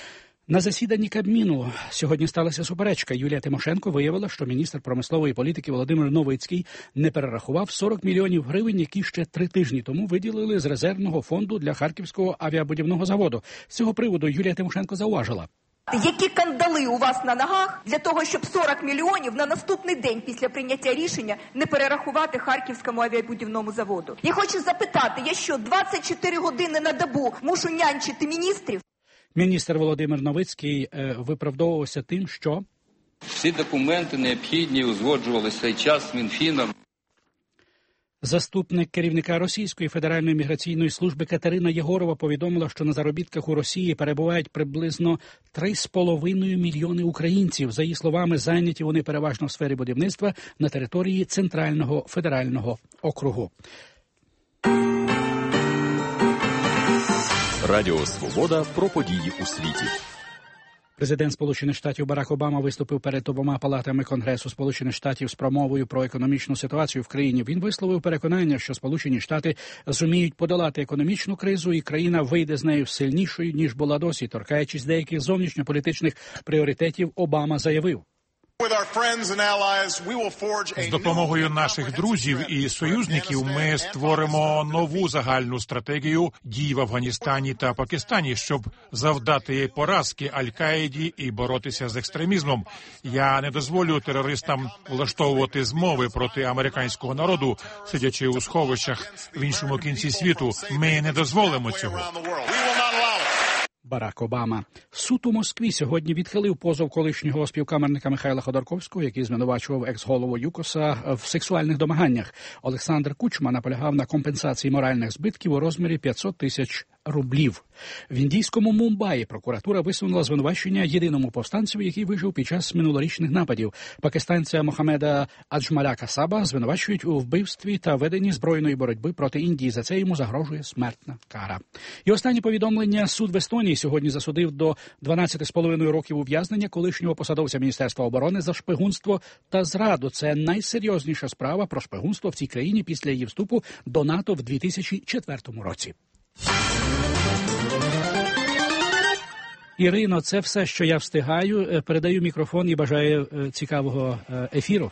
На засіданні Кабміну сьогодні сталася суперечка. Юлія Тимошенко виявила, що міністр промислової політики Володимир Новицький не перерахував сорок мільйонів гривень, які ще три тижні тому виділили з резервного фонду для Харківського авіабудівного заводу. З цього приводу Юлія Тимошенко зауважила. Які кандали у вас на ногах для того, щоб сорок мільйонів на наступний день після прийняття рішення не перерахувати Харківському авіабудівному заводу? Я хочу запитати, я що, двадцять чотири години на добу мушу нянчити міністрів? Міністр Володимир Новицький е, виправдовувався тим, що всі документи необхідні узгоджувалися цей час з Мінфіном. Заступник керівника Російської федеральної міграційної служби Катерина Єгорова повідомила, що на заробітках у Росії перебувають приблизно три з половиною мільйони українців. За її словами, зайняті вони переважно в сфері будівництва на території Центрального федерального округу. Радіо «Свобода» про події у світі. Президент Сполучених Штатів Барак Обама виступив перед обома палатами Конгресу Сполучених Штатів з промовою про економічну ситуацію в країні. Він висловив переконання, що Сполучені Штати зуміють подолати економічну кризу і країна вийде з нею сильнішою, ніж була досі. Торкаючись деяких зовнішньополітичних пріоритетів, Обама заявив. З допомогою наших друзів і союзників ми створимо нову загальну стратегію дій в Афганістані та Пакистані, щоб завдати поразки Аль-Каїді і боротися з екстремізмом. Я не дозволю терористам влаштовувати змови проти американського народу, сидячи у сховищах в іншому кінці світу. Ми не дозволимо цього. Барак Обама. Суд у Москві сьогодні відхилив позов колишнього співкамерника Михайла Ходорковського, який звинувачував екс-голову ЮКОСа в сексуальних домаганнях. Олександр Кучма наполягав на компенсації моральних збитків у розмірі п'ятсот тисяч рублів. В індійському Мумбаї прокуратура висунула звинувачення єдиному повстанцеві, який вижив під час минулорічних нападів. Пакистанця Мохамеда Аджмаля Касаба звинувачують у вбивстві та веденні збройної боротьби проти Індії. За це йому загрожує смертна кара. І останнє повідомлення. Суд в Естонії сьогодні засудив до дванадцяти з половиною років ув'язнення колишнього посадовця Міністерства оборони за шпигунство та зраду. Це найсерйозніша справа про шпигунство в цій країні після її вступу до НАТО в дві тисячі четвертому році. Ірино, це все, що я встигаю. Передаю мікрофон і бажаю цікавого ефіру.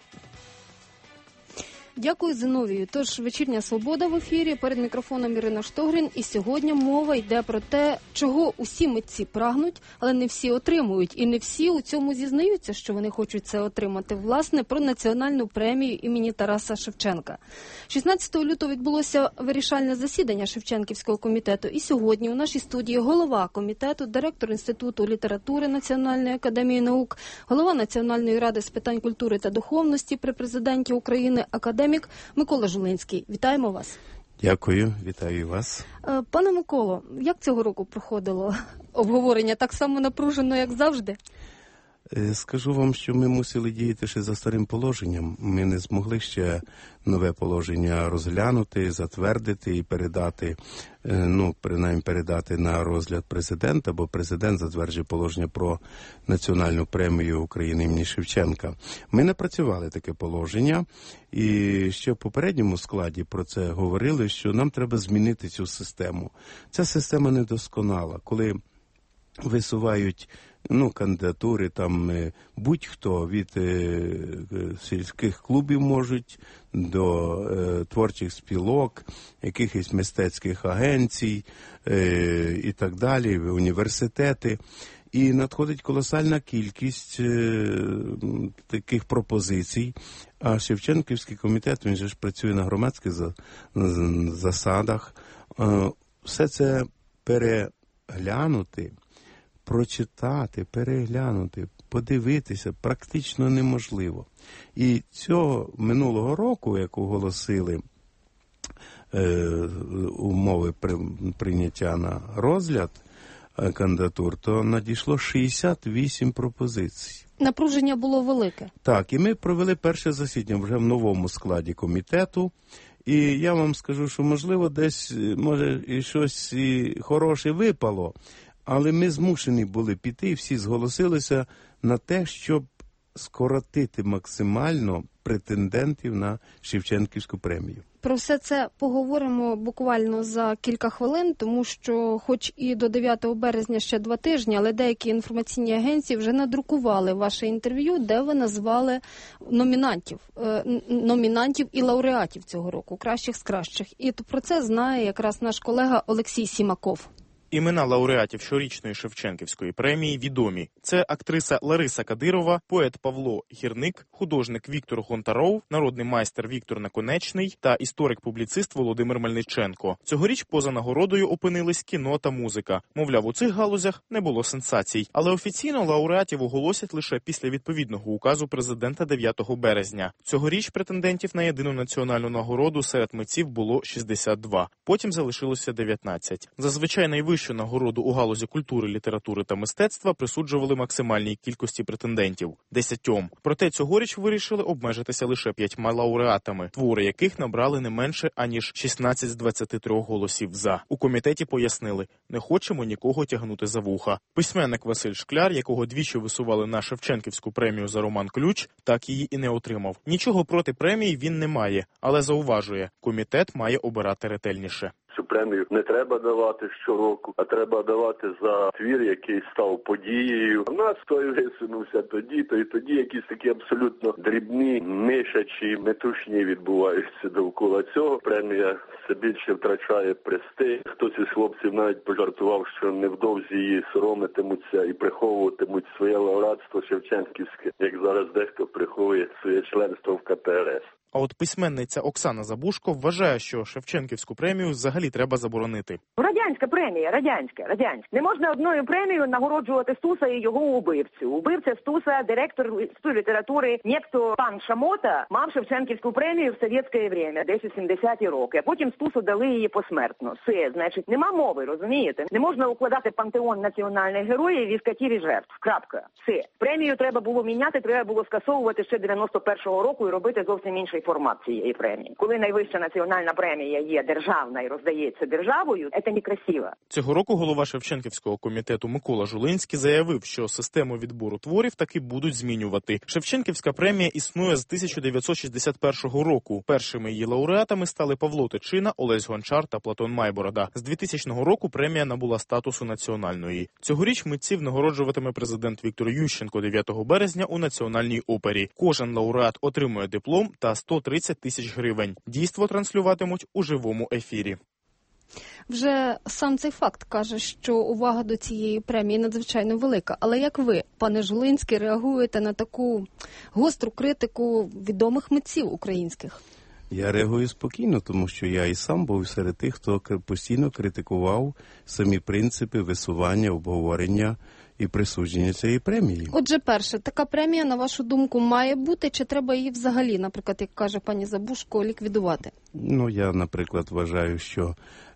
Дякую, Зиновію. Тож, вечірня свобода в ефірі. Перед мікрофоном Ірина Штогрин. І сьогодні мова йде про те, чого усі митці прагнуть, але не всі отримують. І не всі у цьому зізнаються, що вони хочуть це отримати. Власне, про національну премію імені Тараса Шевченка. шістнадцятого лютого відбулося вирішальне засідання Шевченківського комітету. І сьогодні у нашій студії голова комітету, директор Інституту літератури Національної академії наук, голова Національної ради з питань культури та духовності при президенті України, академік Микола Жулинський. Вітаємо вас. Дякую, вітаю вас. Пане Миколо, як цього року проходило обговорення? Так само напружено, як завжди? Скажу вам, що ми мусили діяти ще за старим положенням. Ми не змогли ще нове положення розглянути, затвердити і передати, ну, принаймні передати на розгляд президента, бо президент затверджує положення про національну премію України імені Шевченка. Ми напрацювали таке положення, і ще в попередньому складі про це говорили, що нам треба змінити цю систему. Ця система недосконала, коли висувають ну, кандидатури, там будь-хто від е, сільських клубів можуть до е, творчих спілок, якихось мистецьких агенцій е, і так далі, університети. І надходить колосальна кількість е, таких пропозицій. А Шевченківський комітет, він же ж працює на громадських за, засадах. Е, все це переглянути, прочитати, переглянути, подивитися практично неможливо. І цього минулого року, як оголосили е, умови при, прийняття на розгляд е, кандидатур, то надійшло шістдесят вісім пропозицій. Напруження було велике. Так, і ми провели перше засідання вже в новому складі комітету. І я вам скажу, що можливо десь, може, і щось і хороше випало, але ми змушені були піти, і всі зголосилися на те, щоб скоротити максимально претендентів на Шевченківську премію. Про все це поговоримо буквально за кілька хвилин, тому що хоч і до дев'ятого березня ще два тижні, але деякі інформаційні агенції вже надрукували ваше інтерв'ю, де ви назвали номінантів, номінантів і лауреатів цього року, кращих з кращих. І про це знає якраз наш колега Олексій Сімаков. Імена лауреатів щорічної Шевченківської премії відомі. Це актриса Лариса Кадирова, поет Павло Гірник, художник Віктор Гонтаров, народний майстер Віктор Наконечний та історик-публіцист Володимир Мельниченко. Цьогоріч поза нагородою опинились кіно та музика. Мовляв, у цих галузях не було сенсацій. Але офіційно лауреатів оголосять лише після відповідного указу президента дев'ятого березня. Цьогоріч претендентів на єдину національну нагороду серед митців було шістдесят два. Потім залишилося дев'ятнадцять. Зазвичай найвищу що нагороду у галузі культури, літератури та мистецтва присуджували максимальній кількості претендентів – десятьом. Проте цьогоріч вирішили обмежитися лише п'ятьма лауреатами, твори яких набрали не менше, аніж шістнадцять з двадцяти трьох голосів «за». У комітеті пояснили – не хочемо нікого тягнути за вуха. Письменник Василь Шкляр, якого двічі висували на Шевченківську премію за роман «Ключ», так її і не отримав. Нічого проти премії він не має, але зауважує – комітет має обирати ретельніше. Цю премію не треба давати щороку, а треба давати за твір, який став подією. У нас той висунувся тоді, то і тоді якісь такі абсолютно дрібні, мишачі, метушні відбуваються довкола цього. Премія все більше втрачає престиж. Хтось із хлопців навіть пожартував, що невдовзі її соромитимуться і приховуватимуть своє лауреатство шевченківське, як зараз дехто приховує своє членство в ка пе ер ес. А от письменниця Оксана Забушко вважає, що Шевченківську премію взагалі треба заборонити. Радянська премія, радянська, радянська. Не можна одною премією нагороджувати Стуса і його убивцю. Убивця Стуса, директор Інституту літератури, нєкто пан Шамота, мав Шевченківську премію в совєтське время, десь у сімдесяті роки. А потім Стусу дали її посмертно. Все, значить, нема мови, розумієте? Не можна укладати пантеон національних героїв і скотів і жертв. Крапка. Все. Премію треба було міняти, треба було скасовувати ще дев'яносто першого року і робити зовсім інший формат цієї премії. Коли найвища національна премія є державна і роздається державою, це некрасиво. Цього року голова Шевченківського комітету Микола Жулинський заявив, що систему відбору творів таки будуть змінювати. Шевченківська премія існує з тисяча дев'ятсот шістдесят першого року. Першими її лауреатами стали Павло Тичина, Олесь Гончар та Платон Майборода. З двохтисячного року премія набула статусу національної. Цьогоріч митців нагороджуватиме президент Віктор Ющенко дев'ятого березня у Національній опері. Кожен лауреат отримує диплом та сто тридцять тисяч гривень. Дійство транслюватимуть у живому ефірі. Вже сам цей факт каже, що увага до цієї премії надзвичайно велика. Але як ви, пане Жулинський, реагуєте на таку гостру критику відомих митців українських? Я реагую спокійно, тому що я і сам був серед тих, хто постійно критикував самі принципи висування, обговорення і присудження цієї премії. Отже, перше, така премія, на вашу думку, має бути, чи треба її взагалі, наприклад, як каже пані Забушко, ліквідувати? Ну, я, наприклад, вважаю, що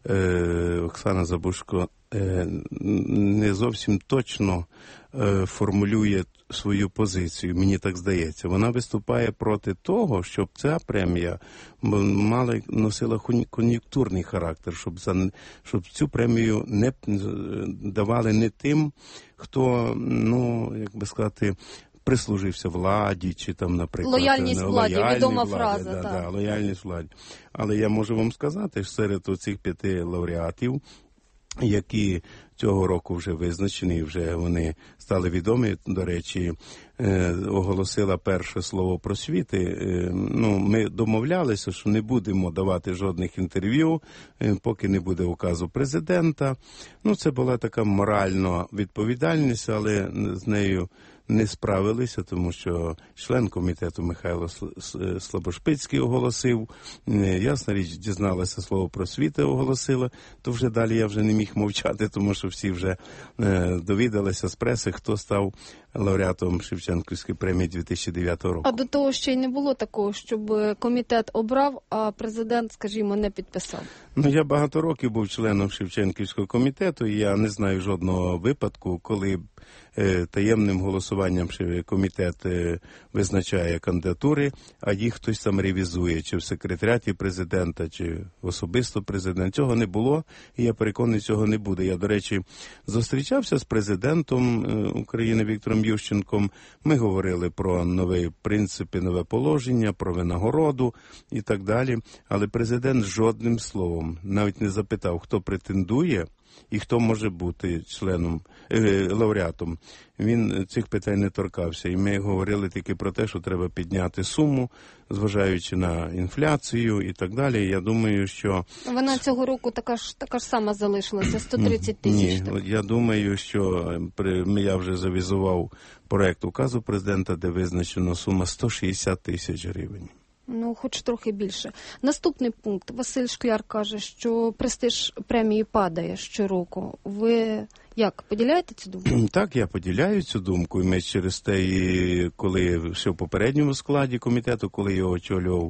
е, Оксана Забушко е, не зовсім точно е, формулює свою позицію, мені так здається. Вона виступає проти того, щоб ця премія мала, носила кон'юнктурний характер, щоб, за, щоб цю премію не давали не тим, хто, ну, як би сказати, прислужився владі, чи там, наприклад... Лояльність владі, відома владі, фраза. Да, так. Да, лояльність владі. Але я можу вам сказати, що серед оцих п'яти лауреатів, які цього року вже визначені, вже вони стали відомі, до речі, е, оголосила перше слово просвіти. Е, ну, ми домовлялися, що не будемо давати жодних інтерв'ю, е, поки не буде указу президента. Ну, це була така моральна відповідальність, але з нею не справилися, тому що член комітету Михайло Слабошпицький оголосив, ясна річ, дізналася слово просвіти, оголосила, то вже далі я вже не міг мовчати, тому що всі вже е, довідалися з преси, хто став лауреатом Шевченківської премії дві тисячі дев'ятого року. А до того ще й не було такого, щоб комітет обрав, а президент, скажімо, не підписав? Ну, я багато років був членом Шевченківського комітету, і я не знаю жодного випадку, коли е, таємним голосуванням комітет е, визначає кандидатури, а їх хтось там ревізує, чи в секретаріаті президента, чи особисто президент. Цього не було, і я переконаний, цього не буде. Я, до речі, зустрічався з президентом е, України Віктором Ющенком. Ми говорили про нові принципи, нове положення, про винагороду і так далі. Але президент жодним словом навіть не запитав, хто претендує і хто може бути членом, е, лауреатом. Він цих питань не торкався. І ми говорили тільки про те, що треба підняти суму, зважаючи на інфляцію і так далі. Я думаю, що... Вона цього року така ж, така ж сама залишилася, сто тридцять тисяч. Ні, я думаю, що при, я вже завізував проект указу президента, де визначено сума сто шістдесят тисяч гривень. Ну, хоч трохи більше. Наступний пункт. Василь Шкляр каже, що престиж премії падає щороку. Ви як, поділяєте цю думку? Так, я поділяю цю думку. І ми через те, і коли ще в попередньому складі комітету, коли його очолював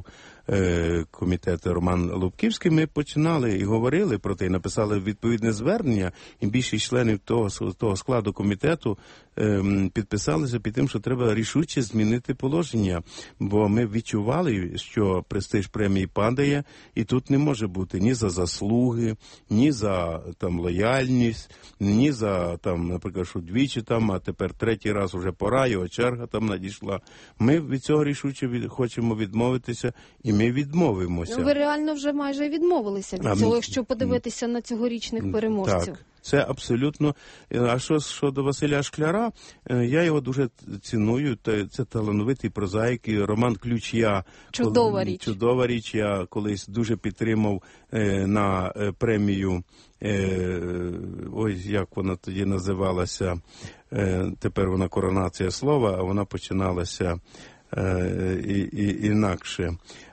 е, комітет Роман Лубківський, ми починали і говорили про те, і написали відповідне звернення, і більшість членів того, того складу комітету е, підписалися під тим, що треба рішуче змінити положення, бо ми відчували, що престиж премії падає, і тут не може бути ні за заслуги, ні за там лояльність, ні за там, наприклад, що двічі там, а тепер третій раз уже пора, його черга там надійшла. Ми від цього рішуче від, хочемо відмовитися, і ми відмовимося. Ви реально вже майже відмовилися від а, цього, якщо подивитися на цьогорічних переможців. Так. Це абсолютно. А що щодо Василя Шкляра, я його дуже ціную. Це талановитий прозаїк. Роман Ключ-Я. Чудова річ. Чудова річ. Я колись дуже підтримав на премію, ось як вона тоді називалася, тепер вона коронація слова, а вона починалася і, і, інакше.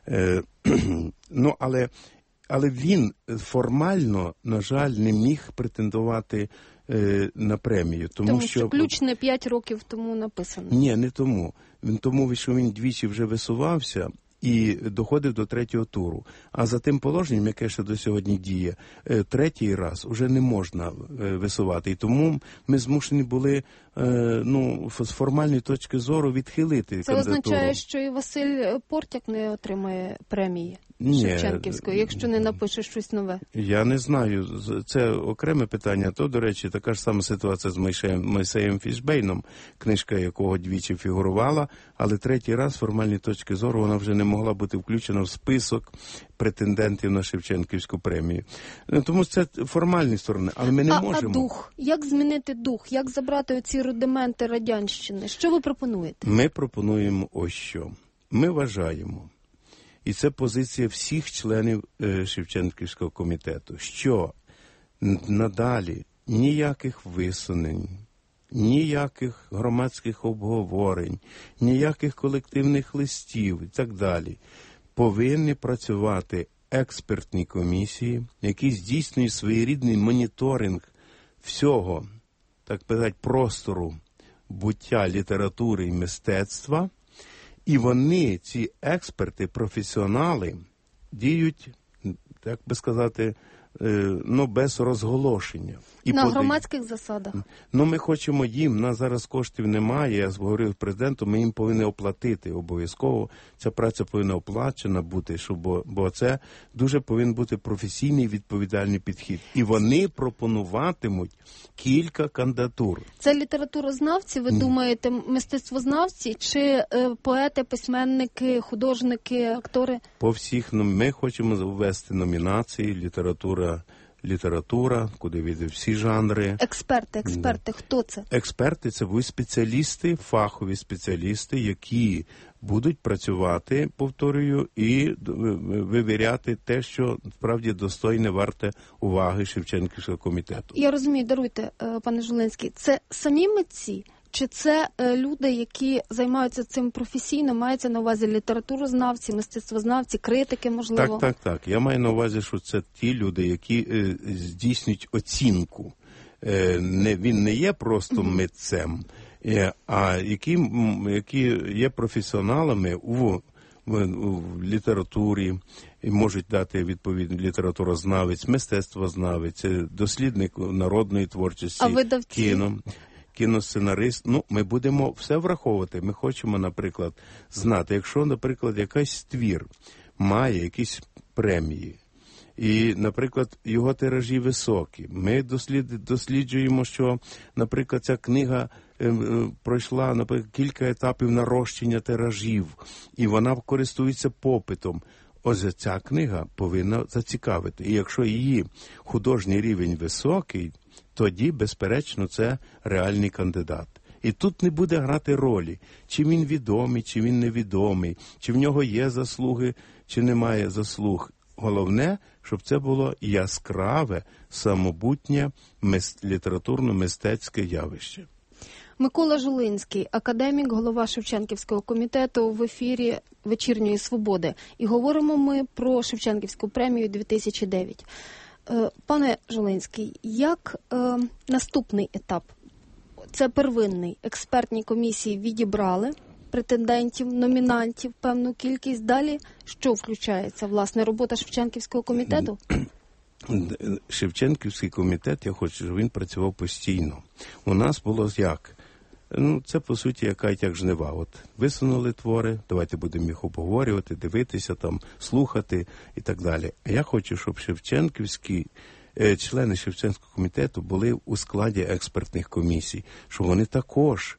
Ну, але Але він формально, на жаль, не міг претендувати е, на премію. Тому, тому що, що ключ не п'ять років тому написано. Ні, не тому. Він тому, що він двічі вже висувався і доходив до третього туру. А за тим положенням, яке ще до сьогодні діє, е, третій раз уже не можна е, висувати. І тому ми змушені були е, ну, з формальної точки зору відхилити Це кандидатуру. означає, що і Василь Портяк не отримає премії Ні, Шевченківської, якщо не напише щось нове? Я не знаю. Це окреме питання. То, до речі, така ж сама ситуація з Мойсеєм, Мойсеєм Фішбейном, книжка якого двічі фігурувала, але третій раз з формальної точки зору вона вже не могла бути включена в список претендентів на Шевченківську премію. Тому це формальні сторони, але ми не а, можемо. А дух? Як змінити дух? Як забрати оці рудименти радянщини? Що ви пропонуєте? Ми пропонуємо ось що. Ми вважаємо, і це позиція всіх членів е, Шевченківського комітету, що надалі ніяких висунень, ніяких громадських обговорень, ніяких колективних листів і так далі повинні працювати експертні комісії, які здійснюють своєрідний моніторинг всього, так сказати, простору буття літератури і мистецтва. І вони, ці експерти, професіонали, діють, як би сказати, ну, без розголошення. І на подають. Громадських засадах. Ну, ми хочемо їм, на зараз коштів немає, я говорив з президентом, ми їм повинні оплатити обов'язково. Ця праця повинна оплачена бути, щоб, бо, бо це дуже повинен бути професійний відповідальний підхід. І вони пропонуватимуть кілька кандидатур. Це літературознавці, ви Ні. думаєте, мистецтвознавці, чи е, поети, письменники, художники, актори? По всіх, ну, ми хочемо ввести номінації, література, література, куди війде всі жанри. Експерти, експерти, хто це? Експерти – це будуть спеціалісти, фахові спеціалісти, які будуть працювати, повторюю, і вивіряти те, що справді достойне, варте уваги Шевченківського комітету. Я розумію, даруйте, пане Жолинський, це самі митці? Чи це е, люди, які займаються цим професійно, мається на увазі літературознавці, мистецтвознавці, критики, можливо? Так, так, так. Я маю на увазі, що це ті люди, які е, здійснюють оцінку. Е, не, він не є просто mm-hmm. митцем, е, а які, які є професіоналами у, в, в літературі, і можуть дати відповідь літературознавець, мистецтвознавець, дослідник народної творчості, а видавці? Кіно. Кіносценарист, ну, ми будемо все враховувати. Ми хочемо, наприклад, знати, якщо, наприклад, якийсь твір має якісь премії, і, наприклад, його тиражі високі, ми дослід, досліджуємо, що, наприклад, ця книга е, е, пройшла, наприклад, кілька етапів нарощення тиражів, і вона користується попитом. Ось ця книга повинна зацікавити. І якщо її художній рівень високий, тоді, безперечно, це реальний кандидат. І тут не буде грати ролі, чи він відомий, чи він невідомий, чи в нього є заслуги, чи немає заслуг. Головне, щоб це було яскраве, самобутнє літературно-мистецьке явище. Микола Жолинський, академік, голова Шевченківського комітету, в ефірі «Вечірньої свободи». І говоримо ми про Шевченківську премію дві тисячі дев'ять. Пане Жолинський, як е, наступний етап? Це первинний. Експертні комісії відібрали претендентів, номінантів, певну кількість. Далі що включається? Власне, робота Шевченківського комітету? Шевченківський комітет, я хочу, щоб він працював постійно. У нас було як? Ну, це, по суті, яка як жнива. От висунули твори, давайте будемо їх обговорювати, дивитися, там, слухати і так далі. А я хочу, щоб Шевченківські члени Шевченківського комітету були у складі експертних комісій, щоб вони також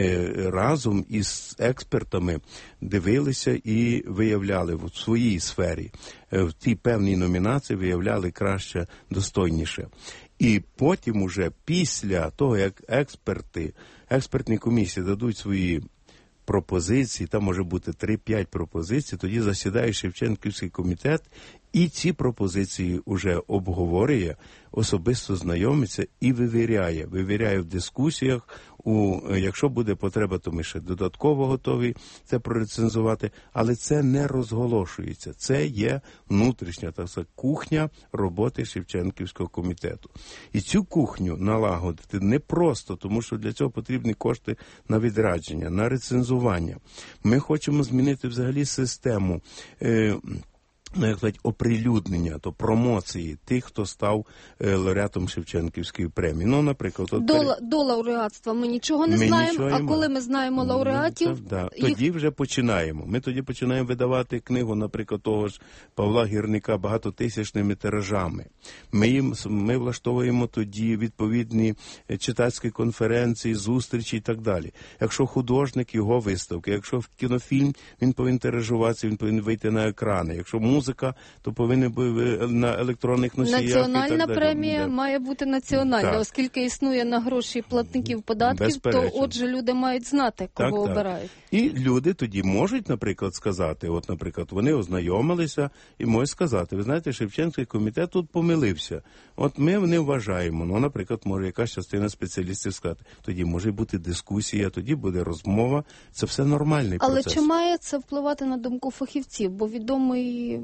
разом із експертами дивилися і виявляли в своїй сфері, в тій певній номінації виявляли краще, достойніше. І потім уже після того, як експерти, експертні комісії дадуть свої пропозиції, там може бути три-п'ять пропозицій, тоді засідає Шевченківський комітет і ці пропозиції вже обговорює, особисто знайомиться і вивіряє. Вивіряє в дискусіях, у, якщо буде потреба, то ми ще додатково готові це прорецензувати, але це не розголошується. Це є внутрішня, так сказати, кухня роботи Шевченківського комітету. І цю кухню налагодити не просто, тому що для цього потрібні кошти на відрядження, на рецензування. Ми хочемо змінити взагалі систему е, ну, як сказати, оприлюднення, то промоції тих, хто став е, лауреатом Шевченківської премії. Ну, наприклад, от до, перед... до лауреатства ми нічого не ми знаємо, нічого а коли ми знаємо лауреатів... Ну, це, да. їх... Тоді вже починаємо. Ми тоді починаємо видавати книгу, наприклад, того ж Павла Гірника багатотисячними тиражами. Ми, їм, ми влаштовуємо тоді відповідні читацькі конференції, зустрічі і так далі. Якщо художник, його виставки. Якщо в кінофільм, він повинен тиражуватися, він повинен вийти на екрани. Якщо музика, то повинен бути на електронних носіях. Національна премія да. має бути національна, так. Оскільки існує на гроші платників податків, Безперечно. то отже люди мають знати, кого так, так. обирають. І люди тоді можуть, наприклад, сказати, от, наприклад, вони ознайомилися і можуть сказати, ви знаєте, Шевченківський комітет тут помилився. От ми не вважаємо, ну, наприклад, може якась частина спеціалістів сказати. Тоді може бути дискусія, тоді буде розмова. Це все нормальний Але процес. чи має це впливати на думку фахівців? Бо відомий,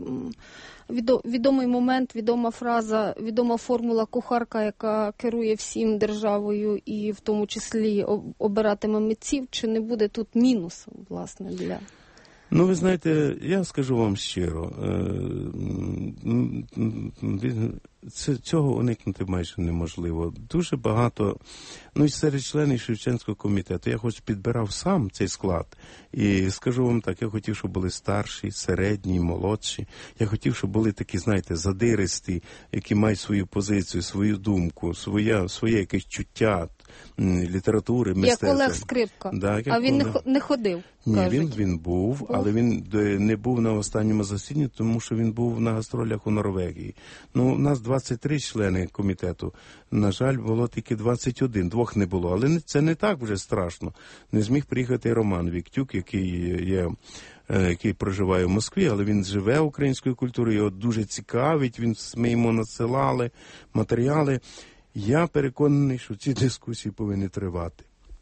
відомий момент, відома фраза, відома формула кухарка, яка керує всім державою і в тому числі обиратиме митців, чи не буде тут мінусу, власне, для... Ну, ви знаєте, я скажу вам щиро, це, цього уникнути майже неможливо. Дуже багато, ну і серед членів Шевченківського комітету, я хоч підбирав сам цей склад, і скажу вам так, я хотів, щоб були старші, середні, молодші, я хотів, щоб були такі, знаєте, задиристі, які мають свою позицію, свою думку, своє, своє якесь чуття, літератури, мистецтва. Як Олег Скрипка, да, як а він Олег... не ходив. Ні, він, він був, був, але він не був на останньому засіданні, тому що він був на гастролях у Норвегії. Ну, у нас двадцять три члени комітету. На жаль, було тільки двадцять один, двох не було. Але це не так вже страшно. Не зміг приїхати Роман Віктюк, який є... який проживає в Москві, але він живе українською культурою, його дуже цікавить, він, ми йому надсилали матеріали. Я переконаний, що ці дискусії повинні тривати.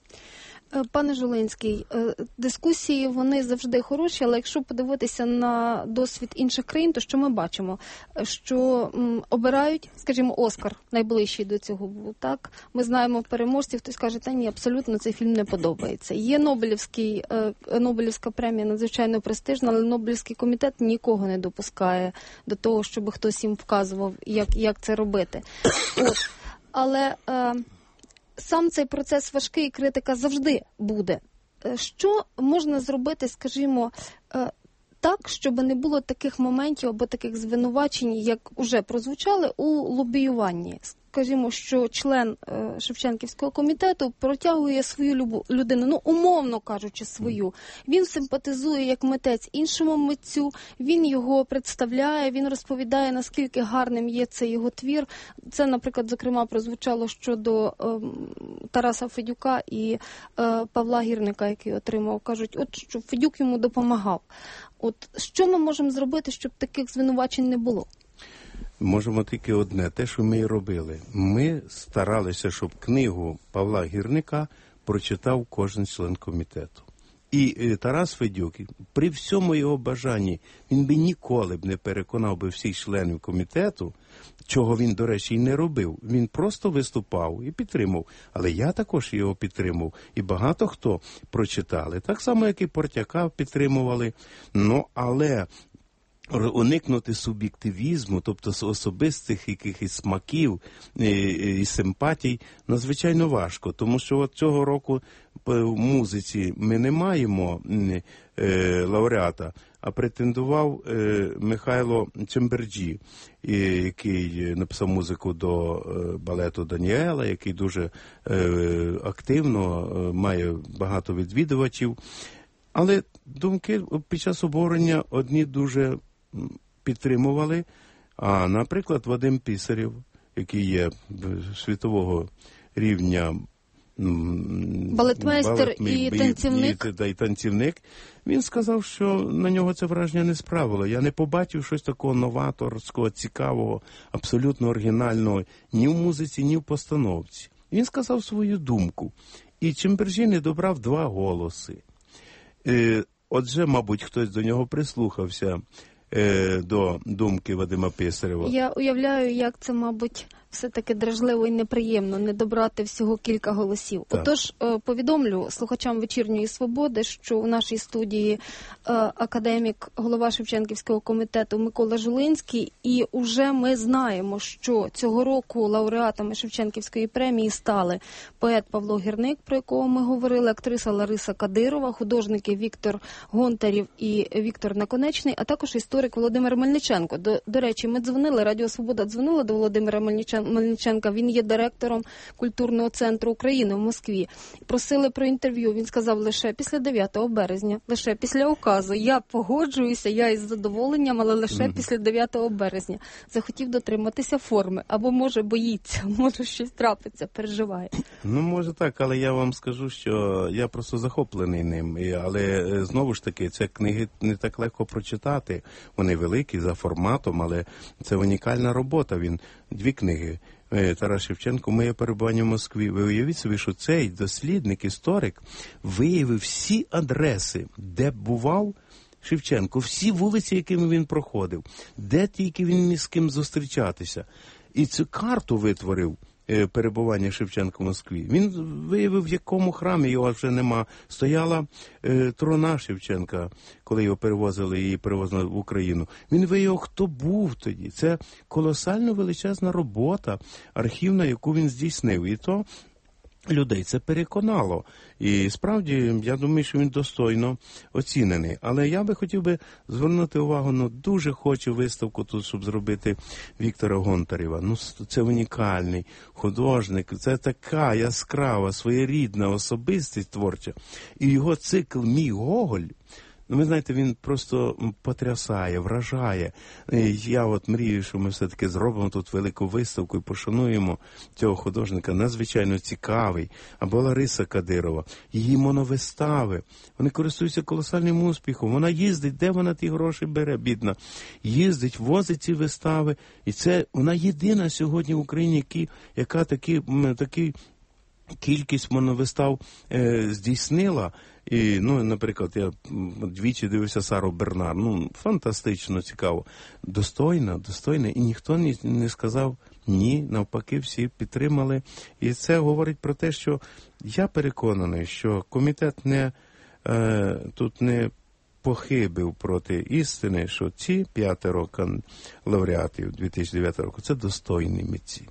Пане Жолинський, дискусії, вони завжди хороші, але якщо подивитися на досвід інших країн, то що ми бачимо? Що м, обирають, скажімо, Оскар, найближчий до цього був, так? Ми знаємо переможців, хтось каже, та ні, абсолютно цей фільм не подобається. Є Нобелівський, е, Нобелівська премія, надзвичайно престижна, але Нобелівський комітет нікого не допускає до того, щоб хтось їм вказував, як, як це робити. От. Але... Е, Сам цей процес важкий, критика завжди буде. Що можна зробити, скажімо, так, щоб не було таких моментів або таких звинувачень, як уже прозвучали у лобіюванні? Скажімо, що член Шевченківського комітету протягує свою людину, ну, умовно кажучи, свою. Він симпатизує як митець іншому митцю, він його представляє, він розповідає, наскільки гарним є цей його твір. Це, наприклад, зокрема, прозвучало щодо е, Тараса Федюка і е, Павла Гірника, який отримав. Кажуть, от що Федюк йому допомагав. От що ми можемо зробити, щоб таких звинувачень не було? Можемо тільки одне, те, що ми і робили. Ми старалися, щоб книгу Павла Гірника прочитав кожен член комітету. І Тарас Федюк, при всьому його бажанні, він би ніколи б не переконав би всіх членів комітету, чого він, до речі, і не робив. Він просто виступав і підтримав. Але я також його підтримав. І багато хто прочитали. Так само, як і Портяка підтримували. Ну, але... уникнути суб'єктивізму, тобто особистих якихось смаків і, і симпатій, надзвичайно важко. Тому що от цього року в музиці ми не маємо е, лауреата, а претендував е, Михайло Чемберджі, який написав музику до е, балету Даніела, який дуже е, активно е, має багато відвідувачів. Але думки під час обговорення одні дуже підтримували, а, наприклад, Вадим Писарєв, який є світового рівня балетмейстер балет, і, і танцівник. І, і танцівник, він сказав, що на нього це враження не справило. Я не побачив щось такого новаторського, цікавого, абсолютно оригінального ні в музиці, ні в постановці. Він сказав свою думку. І Чемберджі не добрав два голоси. Е, отже, мабуть, хтось до нього прислухався, е, до думки Вадима Писарєва. Я уявляю, як це, мабуть, все-таки дражливо і неприємно не добрати всього кілька голосів. Так. Отож, повідомлю слухачам «Вечірньої свободи», що у нашій студії академік, голова Шевченківського комітету Микола Жулинський, і уже ми знаємо, що цього року лауреатами Шевченківської премії стали поет Павло Гірник, про якого ми говорили, актриса Лариса Кадирова, художники Віктор Гонтарів і Віктор Наконечний, а також історик Володимир Мельниченко. До, до речі, ми дзвонили, Радіо Свобода дзвонила до Володимира Мельниченка, Мельниченка, він є директором культурного центру України в Москві. Просили про інтерв'ю, він сказав лише після дев'ятого березня, лише після указу. Я погоджуюся, я із задоволенням, але лише mm-hmm. після дев'ятого березня. Захотів дотриматися форми, або може боїться, може щось трапиться, переживає. Ну, може так, але я вам скажу, що я просто захоплений ним. Але знову ж таки, ці книги не так легко прочитати. Вони великі за форматом, але це унікальна робота. Він дві книги. Тарас Шевченко, «Моє перебування в Москві». Ви уявіть собі, що цей дослідник, історик виявив всі адреси, де бував Шевченко, всі вулиці, якими він проходив, де тільки він міг з ким зустрічатися. І цю карту витворив перебування Шевченка в Москві. Він виявив, в якому храмі його вже нема. Стояла е, трона Шевченка, коли його перевозили, її перевозили в Україну. Він виявив, хто був тоді. Це колосально величезна робота архівна, яку він здійснив. І то людей це переконало. І справді, я думаю, що він достойно оцінений. Але я би хотів би звернути увагу, ну, дуже хочу виставку тут, щоб зробити Віктора Гонтарєва. Ну, це унікальний художник, це така яскрава, своєрідна особистість творча. І його цикл «Мій Гоголь», ну, ви знаєте, він просто потрясає, вражає. Я от мрію, що ми все-таки зробимо тут велику виставку і пошануємо цього художника. Надзвичайно цікавий. Або Лариса Кадирова. Її моновистави. Вони користуються колосальним успіхом. Вона їздить, де вона ті гроші бере, бідна. Їздить, возить ці вистави. І це вона єдина сьогодні в Україні, які, яка такі, такі кількість моновистав е, здійснила. І, ну, наприклад, я двічі дивився Сару Бернар. Ну, фантастично цікаво. Достойна, достойна. І ніхто не, не сказав ні, навпаки, всі підтримали. І це говорить про те, що я переконаний, що комітет не, е, тут не похибив проти істини, що ці п'ятеро лауреатів дві тисячі дев'ятого року – це достойні митці.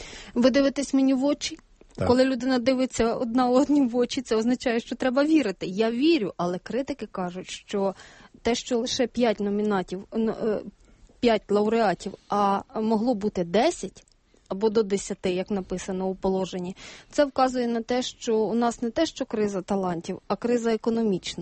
Ви дивитесь мені в очі? Так. Коли людина дивиться одна одній в очі, це означає, що треба вірити. Я вірю, але критики кажуть, що те, що лише п'ять номінатів, п'ять лауреатів, а могло бути десять або до десяти, як написано у положенні, це вказує на те, що у нас не те, що криза талантів, а криза економічна.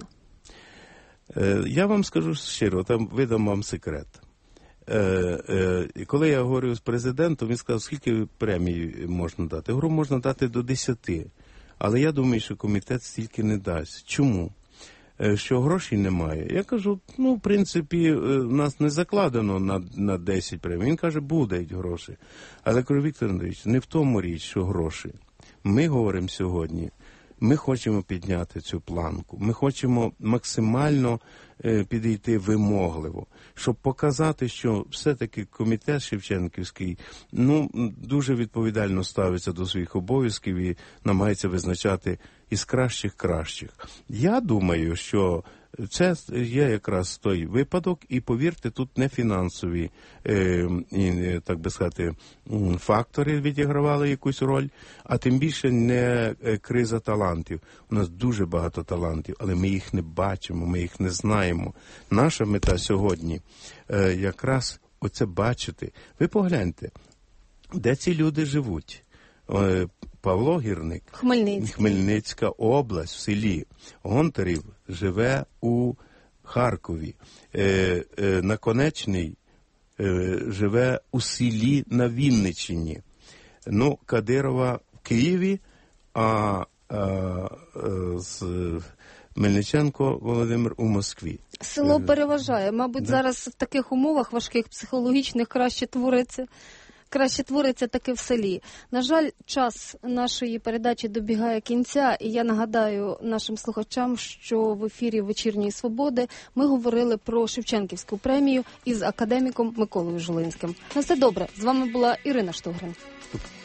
Я вам скажу щиро, там видам вам секрет. Е, е, коли я говорю з президентом, він сказав, скільки премій можна дати. Я говорю, можна дати до десяти. Але я думаю, що комітет стільки не дасть. Чому? Е, що грошей немає. Я кажу, ну, в принципі, в нас не закладено на, на десять премій. Він каже, будуть гроші. Але, кажу, Віктор Андрійович, не в тому річ, що гроші. Ми говоримо сьогодні, ми хочемо підняти цю планку. Ми хочемо максимально е, підійти вимогливо, щоб показати, що все-таки комітет Шевченківський, ну, дуже відповідально ставиться до своїх обов'язків і намагається визначати із кращих кращих. Я думаю, що Це є якраз той випадок, і повірте, тут не фінансові, е, і, так би сказати, фактори відігравали якусь роль, а тим більше не криза талантів. У нас дуже багато талантів, але ми їх не бачимо, ми їх не знаємо. Наша мета сьогодні е, якраз оце бачити. Ви погляньте, де ці люди живуть. Е, Павло Гірник, Хмельницький. Хмельницька область, в селі Гонтарів, живе у Харкові. Е, е, Наконечний е, живе у селі на Вінниччині. Ну, Кадирова в Києві, а, а, а з Мельниченко Володимир у Москві. Село переважає. Мабуть, да. зараз в таких умовах важких психологічних краще твориться. Краще твориться таки в селі. На жаль, час нашої передачі добігає кінця, і я нагадаю нашим слухачам, що в ефірі «Вечірньої свободи» ми говорили про Шевченківську премію із академіком Миколою Жулинським. На все добре. З вами була Ірина Штогрин.